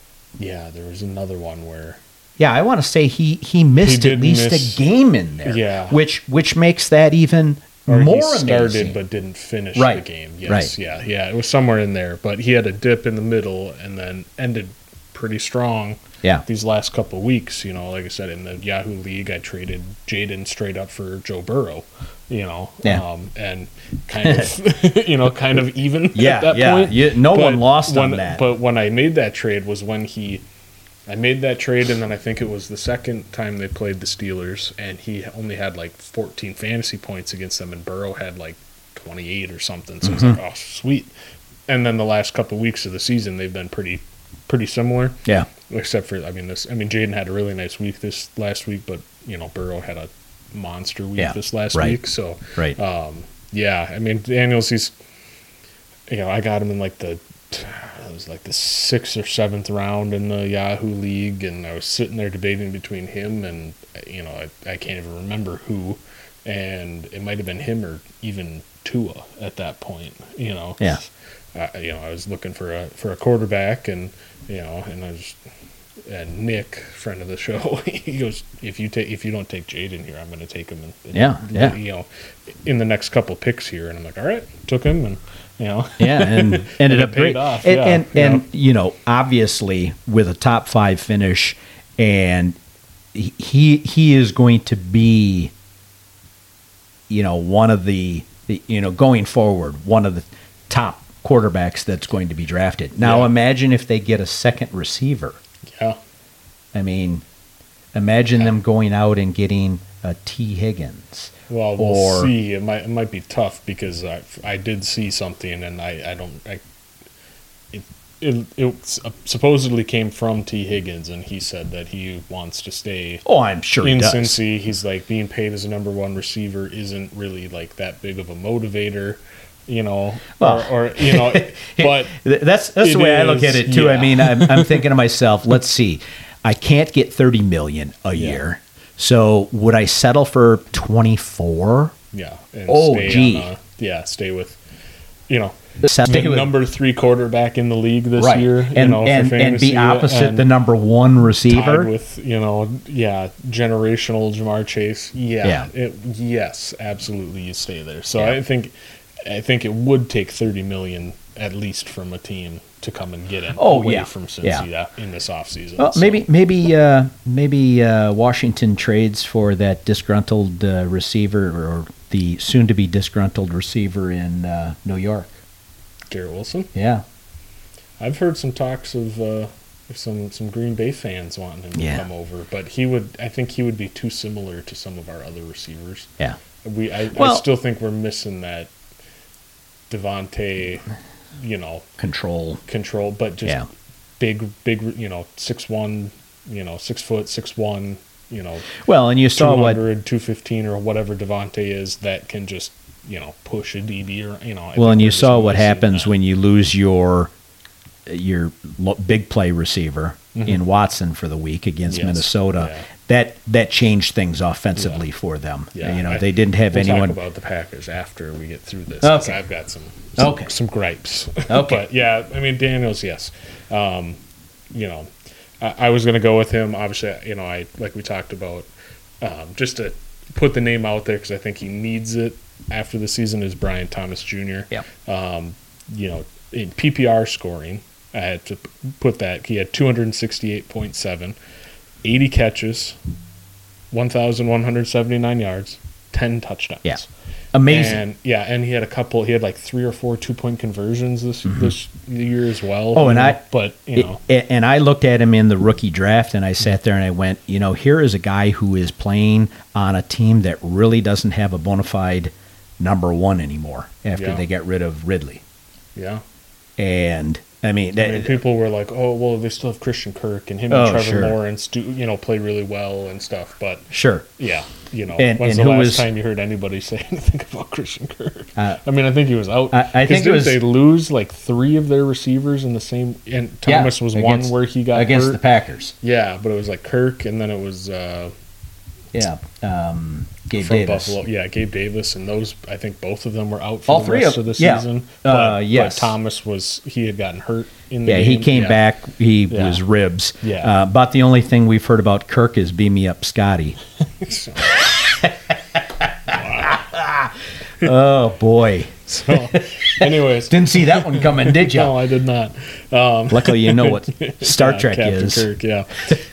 Speaker 5: yeah, there was another one where
Speaker 4: Yeah, I want to say he he missed
Speaker 5: did
Speaker 4: at least
Speaker 5: miss-
Speaker 4: a game in there.
Speaker 5: Yeah.
Speaker 4: which which makes that even
Speaker 5: or
Speaker 4: more
Speaker 5: he started
Speaker 4: amazing.
Speaker 5: but didn't finish
Speaker 4: Right,
Speaker 5: the game. Yes,
Speaker 4: right.
Speaker 5: yeah, yeah, it was somewhere in there, but he had a dip in the middle and then ended pretty strong.
Speaker 4: Yeah.
Speaker 5: These last couple of weeks, you know, like I said, in the Yahoo League, I traded Jaden straight up for Joe Burrow, you know,
Speaker 4: Yeah.
Speaker 5: um, and kind of, you know, kind of even
Speaker 4: Yeah,
Speaker 5: at that
Speaker 4: yeah.
Speaker 5: point.
Speaker 4: You- no one lost on
Speaker 5: when-
Speaker 4: that.
Speaker 5: But when I made that trade was when he, I made that trade, and then I think it was the second time they played the Steelers, and he only had like fourteen fantasy points against them, and Burrow had like twenty-eight or something. So it's
Speaker 4: Mm-hmm.
Speaker 5: like, oh, sweet. And then the last couple of weeks of the season, they've been pretty, pretty similar.
Speaker 4: Yeah,
Speaker 5: Except for, I mean, this. I mean, Jaden had a really nice week this last week, but you know, Burrow had a monster week
Speaker 4: Yeah,
Speaker 5: this last
Speaker 4: right,
Speaker 5: week. So,
Speaker 4: right.
Speaker 5: um, yeah, I mean, Daniels, he's, you know, I got him in like the, it was like the sixth or seventh round in the Yahoo League, and I was sitting there debating between him and, you know, I, I can't even remember who, and it might have been him or even Tua at that point, you know.
Speaker 4: Yeah.
Speaker 5: Uh, you know, I was looking for a for a quarterback, and you know, and I was, and Nick, friend of the show, he goes, if you take if you don't take Jaden here, I'm going to take him. And, and,
Speaker 4: Yeah, yeah.
Speaker 5: You know, in the next couple picks here, and I'm like, all right, took him, and you know,
Speaker 4: yeah, and ended
Speaker 5: it
Speaker 4: up
Speaker 5: paid
Speaker 4: great.
Speaker 5: off,
Speaker 4: and
Speaker 5: yeah,
Speaker 4: and,
Speaker 5: you
Speaker 4: and
Speaker 5: know.
Speaker 4: you know, obviously with a top five finish, and he he, he is going to be, you know, one of the, the you know going forward, one of the top quarterbacks that's going to be drafted. Now
Speaker 5: Yeah.
Speaker 4: imagine if they get a second receiver.
Speaker 5: yeah,
Speaker 4: I mean, imagine them going out and getting a T. Higgins.
Speaker 5: well, we'll
Speaker 4: Or-
Speaker 5: see. It might it might be tough because I I did see something, and I I don't I. It, it, it supposedly came from T. Higgins, and he said that he wants to stay
Speaker 4: Oh, I'm sure he
Speaker 5: in
Speaker 4: does.
Speaker 5: Cincy. He's like, being paid as a number one receiver isn't really like that big of a motivator, you know,
Speaker 4: Well,
Speaker 5: or, or you know, but
Speaker 4: Th- That's that's
Speaker 5: It
Speaker 4: the way I look
Speaker 5: is,
Speaker 4: at it too. I
Speaker 5: yeah.
Speaker 4: mean, I'm, I'm thinking to myself, let's see, I can't get thirty million a
Speaker 5: Yeah.
Speaker 4: year, so would I settle for twenty-four?
Speaker 5: yeah, and
Speaker 4: Oh,
Speaker 5: stay
Speaker 4: gee.
Speaker 5: on a, yeah, stay with, you know,
Speaker 4: Stay
Speaker 5: the
Speaker 4: with-
Speaker 5: number three quarterback in the league this
Speaker 4: right.
Speaker 5: year, you
Speaker 4: and
Speaker 5: know,
Speaker 4: and,
Speaker 5: for
Speaker 4: and
Speaker 5: fantasy,
Speaker 4: be opposite
Speaker 5: and
Speaker 4: the number one receiver.
Speaker 5: tied with, you know, yeah, generational Jamar Chase. Yeah,
Speaker 4: Yeah.
Speaker 5: It, yes, absolutely, you stay there. So
Speaker 4: Yeah.
Speaker 5: I think, I think it would take thirty million at least from a team to come and get him
Speaker 4: Oh,
Speaker 5: away
Speaker 4: yeah.
Speaker 5: from Cincy
Speaker 4: Yeah.
Speaker 5: that- in this offseason.
Speaker 4: Well,
Speaker 5: So,
Speaker 4: maybe maybe uh, maybe uh, Washington trades for that disgruntled uh, receiver or the soon-to-be disgruntled receiver in uh, New York.
Speaker 5: Garrett Wilson.
Speaker 4: Yeah,
Speaker 5: I've heard some talks of uh, some some Green Bay fans wanting him
Speaker 4: Yeah.
Speaker 5: to come over, but he would. I think he would be too similar to some of our other receivers.
Speaker 4: yeah.
Speaker 5: We, I,
Speaker 4: Well-
Speaker 5: I still think we're missing that Devontae, you know,
Speaker 4: Control.
Speaker 5: control, but just
Speaker 4: Yeah.
Speaker 5: big, big, you know, six one, you know, six foot, six one, you know,
Speaker 4: Well, and you saw what
Speaker 5: 200, two fifteen or whatever Devontae is that can just, you know, push a D B or, you know. I
Speaker 4: well,
Speaker 5: think
Speaker 4: and
Speaker 5: we're
Speaker 4: you
Speaker 5: just
Speaker 4: saw what
Speaker 5: missing
Speaker 4: happens
Speaker 5: that.
Speaker 4: when you lose your your lo- big play receiver in Watson for the week against
Speaker 5: Mm-hmm. Yes.
Speaker 4: Minnesota.
Speaker 5: Yeah.
Speaker 4: That that changed things offensively
Speaker 5: Yeah.
Speaker 4: for them.
Speaker 5: Yeah,
Speaker 4: you know,
Speaker 5: I-
Speaker 4: they didn't have
Speaker 5: we'll
Speaker 4: anyone.
Speaker 5: talk about the Packers after we get through this. 'cause
Speaker 4: Okay.
Speaker 5: I've got some some,
Speaker 4: Okay.
Speaker 5: some gripes.
Speaker 4: Okay.
Speaker 5: But yeah, I mean Daniels, yes. Um, you know, I, I was going to go with him. Obviously, you know, I like we talked about um, just to put the name out there because I think he needs it after the season is Brian Thomas Junior
Speaker 4: Yep.
Speaker 5: Um, you know, in P P R scoring, I had to p- put that he had two sixty-eight point seven, eighty catches, one thousand one hundred seventy-nine yards, ten touchdowns.
Speaker 4: Yeah. Amazing.
Speaker 5: And yeah, and he had a couple. He had like three or four two point conversions this this year as well.
Speaker 4: Oh, and
Speaker 5: you know,
Speaker 4: I-
Speaker 5: but you know,
Speaker 4: It- and I looked at him in the rookie draft, and I sat there and I went, you know, here is a guy who is playing on a team that really doesn't have a bona fide number one anymore after
Speaker 5: Yeah.
Speaker 4: they got rid of Ridley.
Speaker 5: yeah.
Speaker 4: And I mean,
Speaker 5: I
Speaker 4: that,
Speaker 5: mean, people were like, "Oh, well, they still have Christian Kirk and him
Speaker 4: Oh,
Speaker 5: and Trevor
Speaker 4: sure.
Speaker 5: Lawrence do you know play really well and stuff." But
Speaker 4: sure.
Speaker 5: yeah, you know,
Speaker 4: And-
Speaker 5: when's
Speaker 4: and
Speaker 5: the
Speaker 4: who
Speaker 5: last
Speaker 4: was-
Speaker 5: time you heard anybody say anything about Christian Kirk?
Speaker 4: Uh,
Speaker 5: I mean, I think he was out.
Speaker 4: I- I
Speaker 5: 'cause
Speaker 4: think it
Speaker 5: didn't
Speaker 4: was-
Speaker 5: they lose like three of their receivers in the same. And Thomas
Speaker 4: Yeah,
Speaker 5: was
Speaker 4: against-
Speaker 5: one where he got
Speaker 4: against
Speaker 5: hurt.
Speaker 4: the Packers.
Speaker 5: Yeah, but it was like Kirk, and then it was uh,
Speaker 4: Yeah, um, Gabe
Speaker 5: from
Speaker 4: Davis.
Speaker 5: Buffalo. Yeah, Gabe Davis, and those I think both of them were out for
Speaker 4: All
Speaker 5: the
Speaker 4: three
Speaker 5: rest
Speaker 4: of-
Speaker 5: of the
Speaker 4: yeah.
Speaker 5: season.
Speaker 4: Uh,
Speaker 5: But,
Speaker 4: yes.
Speaker 5: but Thomas was he had gotten hurt in the
Speaker 4: Yeah,
Speaker 5: game.
Speaker 4: he came
Speaker 5: Yeah.
Speaker 4: back. He
Speaker 5: Yeah.
Speaker 4: was ribs.
Speaker 5: Yeah.
Speaker 4: Uh, about the only thing we've heard about Kirk is "Beam Me Up, Scotty."
Speaker 5: So,
Speaker 4: Oh boy,
Speaker 5: so, anyways,
Speaker 4: didn't see that one coming, did you?
Speaker 5: no, I did not. Um,
Speaker 4: Luckily, you know what Star
Speaker 5: yeah,
Speaker 4: Trek
Speaker 5: Captain
Speaker 4: is.
Speaker 5: Kirk, yeah.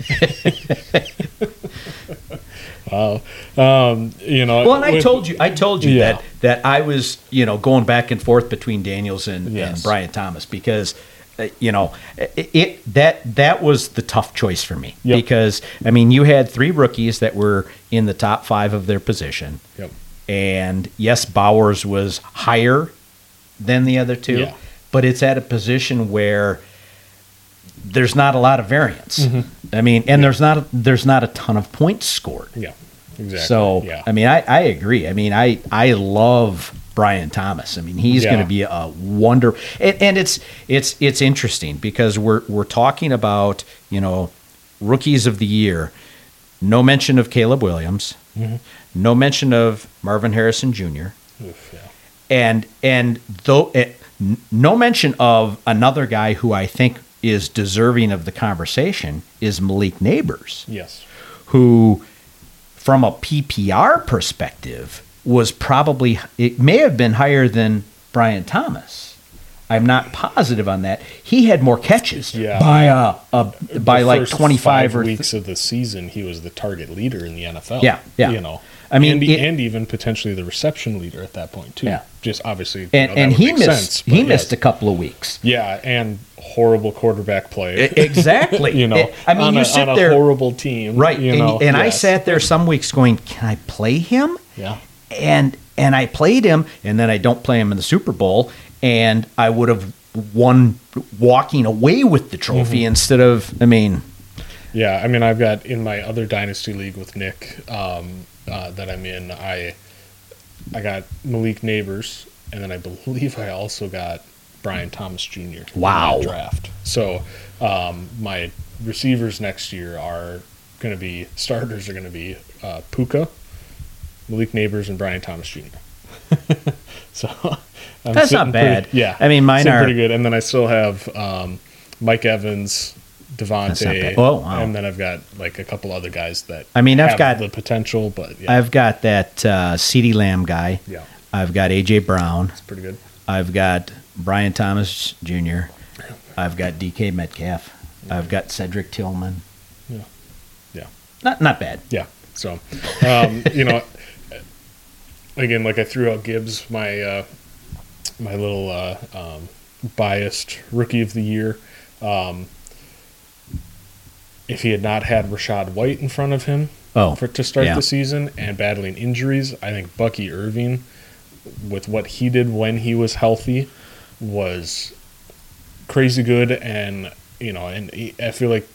Speaker 5: Wow. Um, you know.
Speaker 4: Well, and I
Speaker 5: with-
Speaker 4: told you, I told you
Speaker 5: Yeah.
Speaker 4: that that I was, you know, going back and forth between Daniels and,
Speaker 5: Yes.
Speaker 4: and Brian Thomas because, uh, you know, it, it that that was the tough choice for me
Speaker 5: Yep.
Speaker 4: because I mean you had three rookies that were in the top five of their position,
Speaker 5: Yep.
Speaker 4: and yes, Bowers was higher than the other two,
Speaker 5: Yeah.
Speaker 4: but it's at a position where there's not a lot of variance.
Speaker 5: Mm-hmm.
Speaker 4: I mean, and there's not there's not a ton of points scored.
Speaker 5: Yeah. Exactly.
Speaker 4: So
Speaker 5: yeah.
Speaker 4: I mean, I, I agree. I mean, I I love Brian Thomas. I mean, he's
Speaker 5: Yeah.
Speaker 4: going to be a wonder. And, and it's it's it's interesting because we're we're talking about, you know, rookies of the year. No mention of Caleb Williams.
Speaker 5: Mm-hmm.
Speaker 4: No mention of Marvin Harrison Junior
Speaker 5: Oof, yeah.
Speaker 4: And and though it, n- no mention of another guy who I think is deserving of the conversation is Malik Neighbors,
Speaker 5: Yes.
Speaker 4: who, from a P P R perspective, was probably, it may have been higher than Brian Thomas. I'm not positive on that. He had more catches
Speaker 5: Yeah.
Speaker 4: by a, a by
Speaker 5: The
Speaker 4: like
Speaker 5: first
Speaker 4: twenty-five
Speaker 5: five
Speaker 4: or th-
Speaker 5: weeks of the season, he was the target leader in the N F L.
Speaker 4: Yeah, yeah.
Speaker 5: You know,
Speaker 4: I mean,
Speaker 5: and,
Speaker 4: it-
Speaker 5: and even potentially the reception leader at that point too.
Speaker 4: Yeah.
Speaker 5: Just obviously, you
Speaker 4: and
Speaker 5: know, that
Speaker 4: and
Speaker 5: would
Speaker 4: he
Speaker 5: make
Speaker 4: missed
Speaker 5: sense,
Speaker 4: he
Speaker 5: but
Speaker 4: missed
Speaker 5: yes.
Speaker 4: a couple of weeks.
Speaker 5: Yeah, and horrible quarterback play.
Speaker 4: E- Exactly.
Speaker 5: you know,
Speaker 4: I mean,
Speaker 5: on
Speaker 4: you
Speaker 5: a,
Speaker 4: sit
Speaker 5: on a
Speaker 4: there,
Speaker 5: horrible team,
Speaker 4: right?
Speaker 5: You
Speaker 4: and
Speaker 5: know,
Speaker 4: and I
Speaker 5: yes.
Speaker 4: sat there some weeks going, "Can I play him?"
Speaker 5: Yeah,
Speaker 4: and and I played him, and then I don't play him in the Super Bowl, and I would have won walking away with the trophy
Speaker 5: Mm-hmm.
Speaker 4: instead of, I mean,
Speaker 5: yeah. I mean, I've got in my other dynasty league with Nick um, uh, that I'm in. I I got Malik Neighbors, and then I believe I also got Brian Thomas Junior in
Speaker 4: Wow.
Speaker 5: that draft. So um, my receivers next year are going to be starters are going to be uh, Puka, Malik Neighbors, and Brian Thomas Junior so I'm
Speaker 4: That's
Speaker 5: sitting
Speaker 4: not bad.
Speaker 5: Pretty, yeah,
Speaker 4: I mean, mine
Speaker 5: sitting
Speaker 4: are-
Speaker 5: pretty good. And then I still have um, Mike Evans,
Speaker 4: That's not
Speaker 5: Devontae,
Speaker 4: bad. Oh, wow.
Speaker 5: and then I've got like a couple other guys that
Speaker 4: I mean, I've
Speaker 5: have
Speaker 4: got-
Speaker 5: the potential, but yeah,
Speaker 4: I've got that uh, CeeDee Lamb guy.
Speaker 5: yeah,
Speaker 4: I've got A J Brown.
Speaker 5: it's pretty good.
Speaker 4: I've got Brian Thomas Junior I've got D K Metcalf. I've got Cedric Tillman.
Speaker 5: Yeah, yeah.
Speaker 4: Not not bad.
Speaker 5: Yeah. So, um, you know, again, like I threw out Gibbs, my uh, my little uh, um, biased rookie of the year. Um, if he had not had Rashad White in front of him
Speaker 4: Oh,
Speaker 5: for to start
Speaker 4: yeah.
Speaker 5: the season and battling injuries, I think Bucky Irving, with what he did when he was healthy, was crazy good. And you know, and he, I feel like,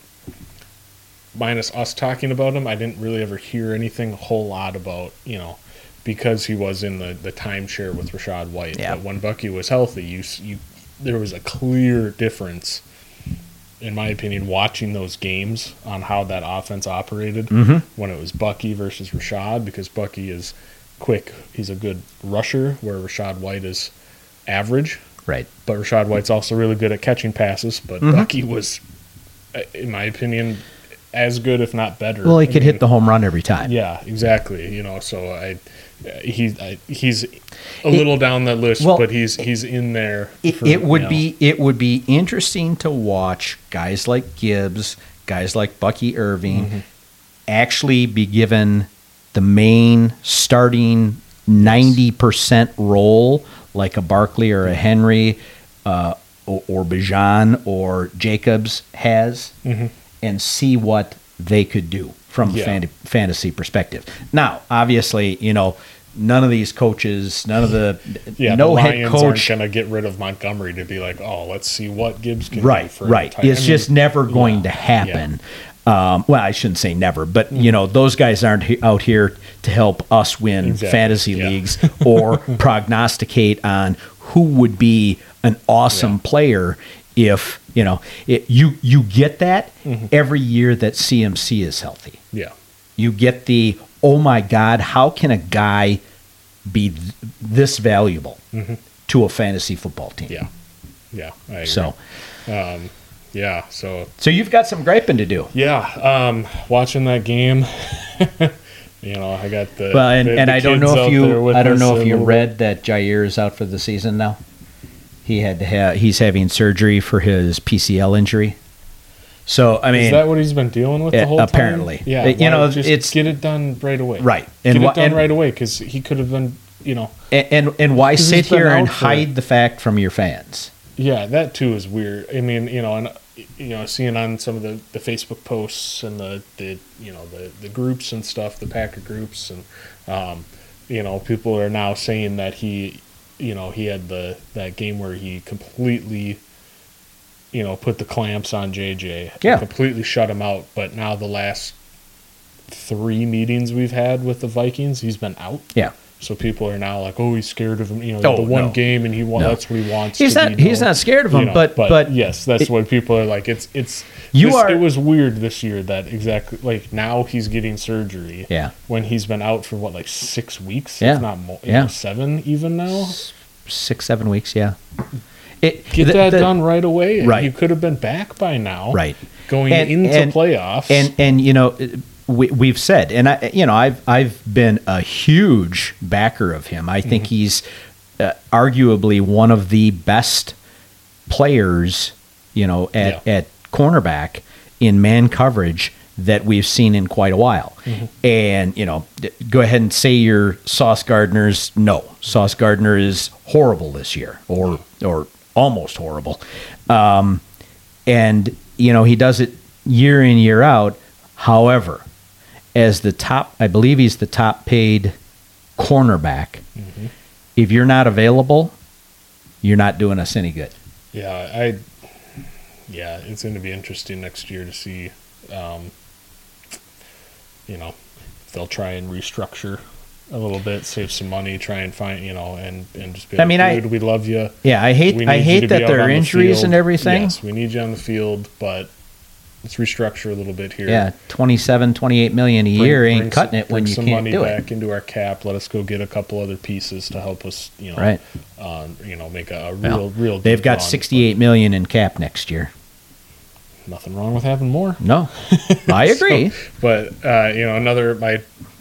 Speaker 5: minus us talking about him, I didn't really ever hear anything a whole lot about, you know, because he was in the, the timeshare with Rashad White.
Speaker 4: Yeah.
Speaker 5: But when Bucky was healthy, you you there was a clear difference, in my opinion, watching those games on how that offense operated
Speaker 4: Mhm.
Speaker 5: when it was Bucky versus Rashad, because Bucky is quick. He's a good rusher, where Rashad White is average.
Speaker 4: Right.
Speaker 5: But Rashad White's also really good at catching passes. But
Speaker 4: Mhm.
Speaker 5: Bucky was, in my opinion, as good, if not better.
Speaker 4: Well, he
Speaker 5: I
Speaker 4: could
Speaker 5: mean,
Speaker 4: hit the home run every time.
Speaker 5: Yeah, exactly. You know, so I, he, I, he's a little down that list,
Speaker 4: well,
Speaker 5: but he's he's in there.
Speaker 4: It,
Speaker 5: for,
Speaker 4: it would
Speaker 5: you know,
Speaker 4: be it would be interesting to watch guys like Gibbs, guys like Bucky Irving,
Speaker 5: Mm-hmm.
Speaker 4: actually be given the main starting ninety percent role, like a Barkley or a Henry, uh, or, or Bijan or Jacobs has,
Speaker 5: Mm-hmm.
Speaker 4: and see what they could do from a
Speaker 5: Yeah.
Speaker 4: fan- fantasy perspective. Now, obviously, you know, none of these coaches, none of the
Speaker 5: Yeah,
Speaker 4: no
Speaker 5: the
Speaker 4: head
Speaker 5: Lions
Speaker 4: coach.
Speaker 5: aren't gonna get rid of Montgomery to be like, oh, let's see what Gibbs can do
Speaker 4: Right,
Speaker 5: for
Speaker 4: right.
Speaker 5: tight-
Speaker 4: It's
Speaker 5: I mean,
Speaker 4: just never going
Speaker 5: yeah,
Speaker 4: to happen. Um, well, I shouldn't say never, but you
Speaker 5: Mm.
Speaker 4: know, those guys aren't he- out here to help us win
Speaker 5: Exactly,
Speaker 4: fantasy
Speaker 5: yeah.
Speaker 4: leagues or prognosticate on who would be an awesome
Speaker 5: Yeah.
Speaker 4: player if you know it, you you get that
Speaker 5: Mm-hmm.
Speaker 4: every year that C M C is healthy.
Speaker 5: Yeah,
Speaker 4: You get the oh my God, how can a guy be th- this valuable to a fantasy football team?
Speaker 5: Mm-hmm. yeah, yeah. I agree.
Speaker 4: So,
Speaker 5: um, yeah, so
Speaker 4: so you've got some griping to do.
Speaker 5: yeah, um, watching that game. You know, I got the
Speaker 4: Well, and,
Speaker 5: the-
Speaker 4: and
Speaker 5: the
Speaker 4: I don't
Speaker 5: kids
Speaker 4: know
Speaker 5: out
Speaker 4: if
Speaker 5: there
Speaker 4: you
Speaker 5: with
Speaker 4: I don't
Speaker 5: us
Speaker 4: know
Speaker 5: a
Speaker 4: if you
Speaker 5: little
Speaker 4: read that Jair is out for the season now. He had to have he's having surgery for his P C L injury. So I
Speaker 5: bit.
Speaker 4: mean,
Speaker 5: Is that what he's been dealing with
Speaker 4: Yeah,
Speaker 5: the whole time?
Speaker 4: apparently.
Speaker 5: Yeah,
Speaker 4: Uh, you
Speaker 5: why
Speaker 4: know,
Speaker 5: just
Speaker 4: it's-
Speaker 5: get it done right away.
Speaker 4: right.
Speaker 5: And
Speaker 4: And
Speaker 5: get
Speaker 4: wha-
Speaker 5: it done
Speaker 4: and-
Speaker 5: right away, because he could have been, you know,
Speaker 4: and and, and why
Speaker 5: 'Cause
Speaker 4: sit
Speaker 5: he's been
Speaker 4: here and
Speaker 5: out for-
Speaker 4: hide the fact from your fans?
Speaker 5: yeah, that too is weird. I mean, you know, and you know, seeing on some of the, the Facebook posts and the, the you know the, the groups and stuff, the Packer groups, and um, you know, people are now saying that he, you know, he had the that game where he completely, you know, put the clamps on J J,
Speaker 4: Yeah.
Speaker 5: completely shut him out. But now the last three meetings we've had with the Vikings, he's been out.
Speaker 4: Yeah.
Speaker 5: So people are now like, oh, he's scared of him. You know,
Speaker 4: Oh,
Speaker 5: the one
Speaker 4: no.
Speaker 5: game, and he wants
Speaker 4: No.
Speaker 5: that's what he wants.
Speaker 4: He's
Speaker 5: to
Speaker 4: not
Speaker 5: be
Speaker 4: he's
Speaker 5: known.
Speaker 4: not scared of
Speaker 5: You
Speaker 4: him,
Speaker 5: know,
Speaker 4: but but
Speaker 5: yes, that's
Speaker 4: it-
Speaker 5: what people are like. It's it's
Speaker 4: You
Speaker 5: this-
Speaker 4: are-
Speaker 5: It was weird this year that exactly like now he's getting surgery.
Speaker 4: Yeah.
Speaker 5: When he's been out for what, like six weeks,
Speaker 4: Yeah.
Speaker 5: if not more,
Speaker 4: Yeah.
Speaker 5: seven even now.
Speaker 4: six seven weeks. Yeah. It,
Speaker 5: Get
Speaker 4: the-
Speaker 5: that
Speaker 4: the-
Speaker 5: done right away. and
Speaker 4: Right.
Speaker 5: He could have been back by now.
Speaker 4: Right.
Speaker 5: Going
Speaker 4: And-
Speaker 5: into
Speaker 4: and-
Speaker 5: playoffs.
Speaker 4: And and you know, we, we've said, and I, you know, I've I've been a huge backer of him. I think
Speaker 5: Mm-hmm.
Speaker 4: he's uh, arguably one of the best players, you know, at
Speaker 5: Yeah.
Speaker 4: at cornerback in man coverage that we've seen in quite a while.
Speaker 5: Mm-hmm.
Speaker 4: And you know, d- go ahead and say your Sauce Gardner's no. Sauce Gardner is horrible this year, or or almost horrible. Um, and you know, he does it year in, year out. However, as the top, I believe he's the top paid cornerback.
Speaker 5: Mm-hmm.
Speaker 4: If you're not available, you're not doing us any good.
Speaker 5: Yeah, I. Yeah, it's going to be interesting next year to see. Um, you know, if they'll try and restructure a little bit, save some money, try and find, you know, and, and just be
Speaker 4: I
Speaker 5: like,
Speaker 4: mean, I-
Speaker 5: dude, we love you.
Speaker 4: Yeah, I hate
Speaker 5: We
Speaker 4: I
Speaker 5: need you
Speaker 4: hate
Speaker 5: to
Speaker 4: that
Speaker 5: be out
Speaker 4: there are
Speaker 5: on the
Speaker 4: injuries
Speaker 5: field.
Speaker 4: and everything.
Speaker 5: Yes, we need you on the field, but let's restructure a little bit here.
Speaker 4: Yeah, twenty-seven, twenty-eight million a
Speaker 5: Bring-
Speaker 4: year
Speaker 5: bring
Speaker 4: ain't
Speaker 5: some-
Speaker 4: cutting it when
Speaker 5: bring
Speaker 4: you
Speaker 5: some
Speaker 4: can't
Speaker 5: money
Speaker 4: do
Speaker 5: back
Speaker 4: it.
Speaker 5: into our cap. Let us go get a couple other pieces to help us, you know,
Speaker 4: Right.
Speaker 5: uh, you know, make a, a
Speaker 4: Well,
Speaker 5: real, real.
Speaker 4: They've
Speaker 5: deep
Speaker 4: got
Speaker 5: run.
Speaker 4: sixty-eight million in cap next year.
Speaker 5: Nothing wrong with having more.
Speaker 4: No, I agree.
Speaker 5: So, but uh, you know, another my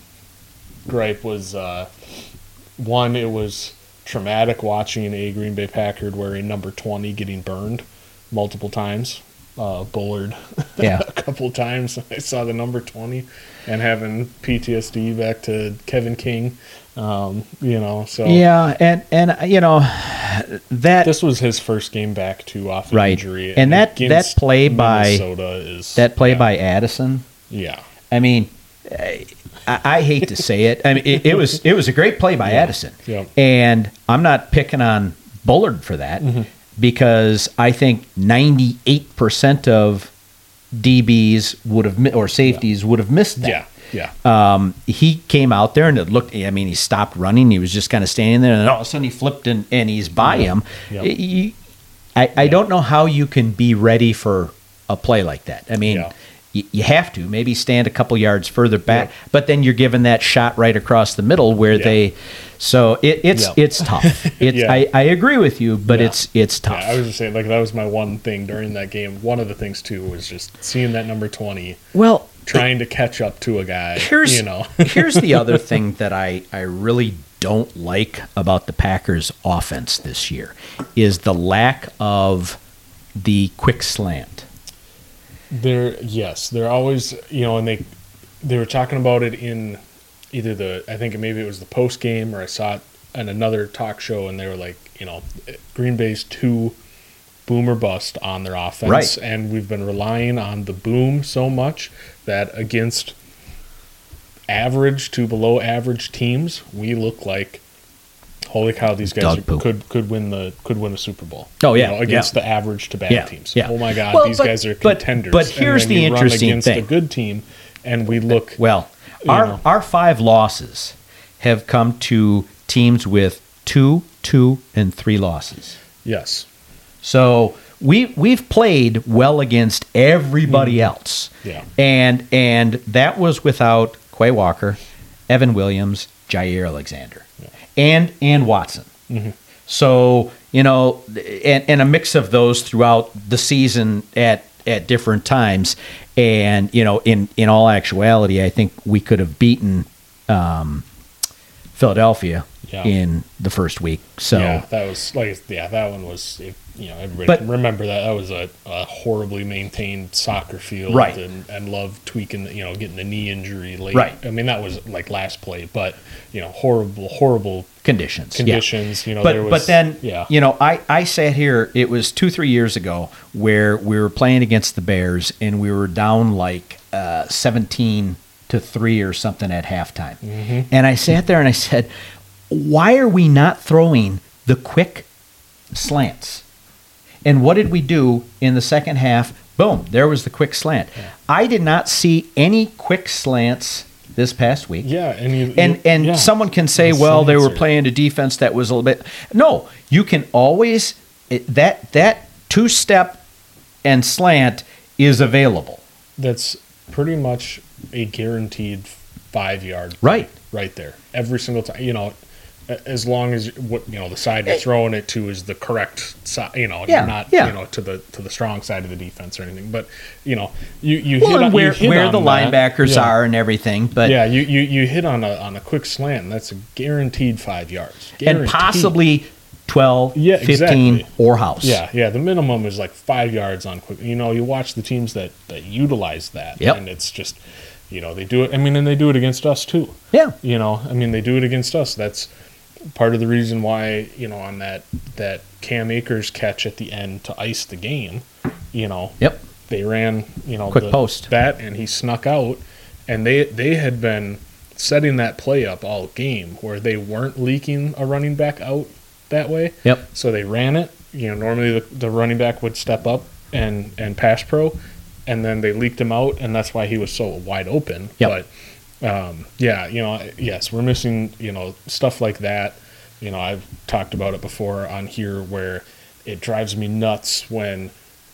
Speaker 5: gripe was uh, one. It was traumatic watching a Green Bay Packard wearing number twenty getting burned multiple times. Uh, Bullard,
Speaker 4: Yeah.
Speaker 5: a couple times. I saw the number twenty, and having P T S D back to Kevin King. Um, you know, so
Speaker 4: Yeah, and and uh, you know that
Speaker 5: this was his first game back too off an
Speaker 4: Right.
Speaker 5: injury,
Speaker 4: And that- that
Speaker 5: against
Speaker 4: play by-
Speaker 5: Minnesota is
Speaker 4: that play
Speaker 5: yeah,
Speaker 4: by Addison.
Speaker 5: yeah.
Speaker 4: I mean, I, I hate to say it. I mean, it, it was it was a great play by
Speaker 5: Yeah.
Speaker 4: Addison,
Speaker 5: Yeah.
Speaker 4: and I'm not picking on Bullard for that
Speaker 5: Mm-hmm.
Speaker 4: because I think ninety-eight percent of D Bs would have mi- or safeties would have missed that.
Speaker 5: Yeah, yeah.
Speaker 4: Um, he came out there and it looked. I mean, he stopped running. He was just kind of standing there, and all of a sudden he flipped and, and he's by him.
Speaker 5: Yep.
Speaker 4: You- I, I don't know how you can be ready for a play like that. I mean,
Speaker 5: Yeah.
Speaker 4: you, you have to maybe stand a couple yards further back,
Speaker 5: Yeah.
Speaker 4: but then you're given that shot right across the middle where
Speaker 5: Yeah.
Speaker 4: they. So it, it's
Speaker 5: Yeah.
Speaker 4: it's tough. It's
Speaker 5: Yeah.
Speaker 4: I, I agree with you, but
Speaker 5: Yeah.
Speaker 4: it's it's tough.
Speaker 5: Yeah, I was just saying, like, that was my one thing during that game. One of the things, too, was just seeing that number twenty,
Speaker 4: well,
Speaker 5: trying to catch up to a guy,
Speaker 4: here's
Speaker 5: you know.
Speaker 4: here's the other thing that I, I really don't like about the Packers offense this year is the lack of the quick slant.
Speaker 5: They're, yes, they're always, you know, and they they were talking about it in either the, I think maybe it was the post game, or I saw it on another talk show, and they were like, you know, Green Bay's too boom or bust on their offense.
Speaker 4: Right.
Speaker 5: And we've been relying on the boom so much that against average to below average teams, we look like, holy cow, these guys
Speaker 4: Dog
Speaker 5: are,
Speaker 4: poop.
Speaker 5: could could win the could win a Super Bowl.
Speaker 4: Oh, yeah,
Speaker 5: You know, against
Speaker 4: yeah.
Speaker 5: the average to bad
Speaker 4: Yeah,
Speaker 5: teams.
Speaker 4: yeah.
Speaker 5: Oh my God,
Speaker 4: Well,
Speaker 5: these
Speaker 4: but-
Speaker 5: guys are
Speaker 4: but-
Speaker 5: contenders.
Speaker 4: but
Speaker 5: And
Speaker 4: here's
Speaker 5: then
Speaker 4: the
Speaker 5: you run
Speaker 4: interesting
Speaker 5: against
Speaker 4: thing.
Speaker 5: a good team, and we look
Speaker 4: Well,
Speaker 5: You
Speaker 4: our
Speaker 5: know.
Speaker 4: our five losses have come to teams with two, two, and three losses.
Speaker 5: yes,
Speaker 4: So we we've played well against everybody else.
Speaker 5: Yeah.
Speaker 4: And and that was without Quay Walker, Evan Williams, Jair Alexander, and and Watson. So, you know, and, and a mix of those throughout the season at at different times. And, you know, in, in all actuality, I think we could have beaten um, Philadelphia
Speaker 5: Yeah.
Speaker 4: in the first week. So
Speaker 5: yeah, that was like yeah, that one was you know everybody
Speaker 4: But-
Speaker 5: can remember that that was a, a horribly maintained soccer field,
Speaker 4: Right.
Speaker 5: And, and Love tweaking, the- you know, getting the knee injury late.
Speaker 4: Right.
Speaker 5: I mean that was like last play, but you know horrible, horrible
Speaker 4: conditions. yeah.
Speaker 5: conditions. You know,
Speaker 4: but
Speaker 5: there was,
Speaker 4: but then
Speaker 5: yeah,
Speaker 4: you know I, I sat here, it was two three years ago where we were playing against the Bears and we were down like uh, seventeen to three or something at halftime,
Speaker 5: Mm-hmm.
Speaker 4: and I sat there and I said, why are we not throwing the quick slants? And what did we do in the second half? Boom, there was the quick slant. I did not see any quick slants this past week.
Speaker 5: yeah, and you,
Speaker 4: And
Speaker 5: you-
Speaker 4: and
Speaker 5: yeah.
Speaker 4: someone can say,
Speaker 5: The
Speaker 4: well, they were
Speaker 5: slants are-
Speaker 4: playing a defense that was a little bit. No, you can always it, that that two step and slant is available.
Speaker 5: That's pretty much a guaranteed five yard
Speaker 4: Right.
Speaker 5: right there every single time. You know, a- as long as what you know the side you're throwing it to is the correct side. You know,
Speaker 4: Yeah,
Speaker 5: you're not
Speaker 4: yeah.
Speaker 5: you know to the to the strong side of the defense or anything. But you know, you you
Speaker 4: Well,
Speaker 5: hit
Speaker 4: and
Speaker 5: on,
Speaker 4: where
Speaker 5: you hit
Speaker 4: where
Speaker 5: on
Speaker 4: the
Speaker 5: that.
Speaker 4: linebackers
Speaker 5: Yeah.
Speaker 4: are and everything, but
Speaker 5: Yeah, you, you you hit on a on a quick slant. And that's a guaranteed five yards,
Speaker 4: and
Speaker 5: Guaranteed.
Speaker 4: possibly twelve,
Speaker 5: Yeah,
Speaker 4: fifteen,
Speaker 5: exactly.
Speaker 4: or house.
Speaker 5: Yeah, yeah. The minimum is like five yards on quick. You know, you watch the teams that that utilize that,
Speaker 4: Yep.
Speaker 5: and it's just, you know, they do it. I mean, and they do it against us too.
Speaker 4: yeah,
Speaker 5: You know, I mean, they do it against us. That's part of the reason why, you know, on that that Cam Akers catch at the end to ice the game, you know,
Speaker 4: yep.
Speaker 5: they ran, you know,
Speaker 4: Quick
Speaker 5: the,
Speaker 4: post.
Speaker 5: that, and he snuck out, and they they had been setting that play up all game where they weren't leaking a running back out that way.
Speaker 4: Yep.
Speaker 5: So they ran it. You know, normally the, the running back would step up and and pass pro, and then they leaked him out, and that's why he was so wide open.
Speaker 4: Yep.
Speaker 5: But um, yeah, you know, yes, we're missing, you know, stuff like that. You know, I've talked about it before on here where it drives me nuts when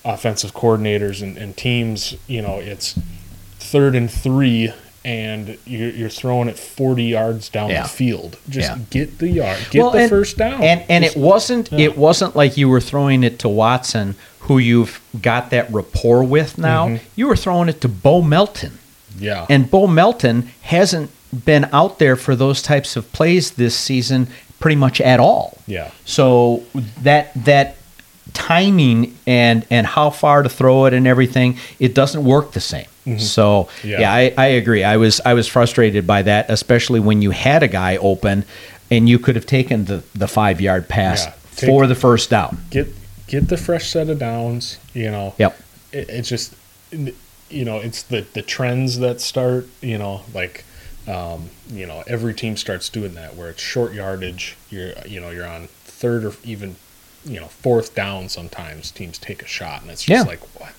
Speaker 5: offensive coordinators and, and teams, you know, it's third and three and you're, you're throwing it forty yards down
Speaker 4: Yeah.
Speaker 5: the field. Just
Speaker 4: Yeah.
Speaker 5: get the yard, get
Speaker 4: Well,
Speaker 5: the
Speaker 4: and-
Speaker 5: first down.
Speaker 4: And and
Speaker 5: Just-
Speaker 4: it wasn't
Speaker 5: yeah.
Speaker 4: it wasn't like you were throwing it to Watson, who you've got that rapport with now.
Speaker 5: Mhm.
Speaker 4: You were throwing it to Bo Melton,
Speaker 5: yeah.
Speaker 4: and Bo Melton hasn't been out there for those types of plays this season pretty much at all.
Speaker 5: yeah.
Speaker 4: So that that timing and and how far to throw it and everything, it doesn't work the same. So
Speaker 5: Yeah.
Speaker 4: yeah, I, I agree. I was I was frustrated by that, especially when you had a guy open and you could have taken the, the five yard pass
Speaker 5: Yeah. Take-
Speaker 4: for the first down.
Speaker 5: Get get the fresh set of downs, you know.
Speaker 4: Yep.
Speaker 5: It, it's just, you know, it's the, the trends that start, you know, like, um, you know, every team starts doing that where it's short yardage. You're, you know, you're on third or even, you know, fourth down sometimes teams take a shot and it's just
Speaker 4: Yeah.
Speaker 5: like, what?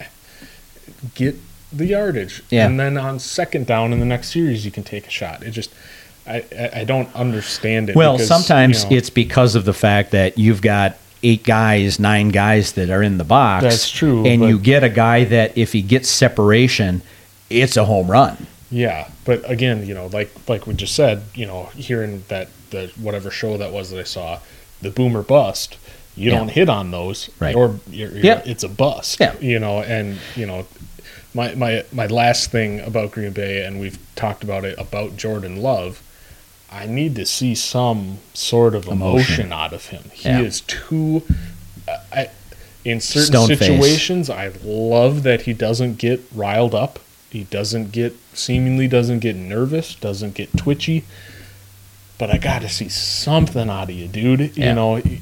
Speaker 5: Get the yardage.
Speaker 4: Yeah.
Speaker 5: And then on second down in the next series, you can take a shot. It just, I, I, I don't understand it.
Speaker 4: Well,
Speaker 5: because,
Speaker 4: sometimes
Speaker 5: you know,
Speaker 4: it's because of the fact that you've got eight guys, nine guys that are in the box.
Speaker 5: That's true,
Speaker 4: And
Speaker 5: but-
Speaker 4: you get a guy that if he gets separation, it's a home run.
Speaker 5: Yeah, but again, you know, like like we just said, you know, hearing that the whatever show that was that I saw, the boomer bust, you
Speaker 4: Yeah.
Speaker 5: don't hit on those,
Speaker 4: Right.
Speaker 5: or you're, you're,
Speaker 4: Yeah.
Speaker 5: it's a bust.
Speaker 4: Yeah.
Speaker 5: You know, and you know, my my my last thing about Green Bay, and we've talked about it about Jordan Love. I need to see some sort of emotion,
Speaker 4: Emotion.
Speaker 5: out of him. He
Speaker 4: Yeah.
Speaker 5: is too. I, in certain
Speaker 4: Stone-faced.
Speaker 5: situations, I love that he doesn't get riled up. He doesn't get, seemingly doesn't get nervous, doesn't get twitchy. But I got to see something out of you, dude.
Speaker 4: Yeah.
Speaker 5: You know, it,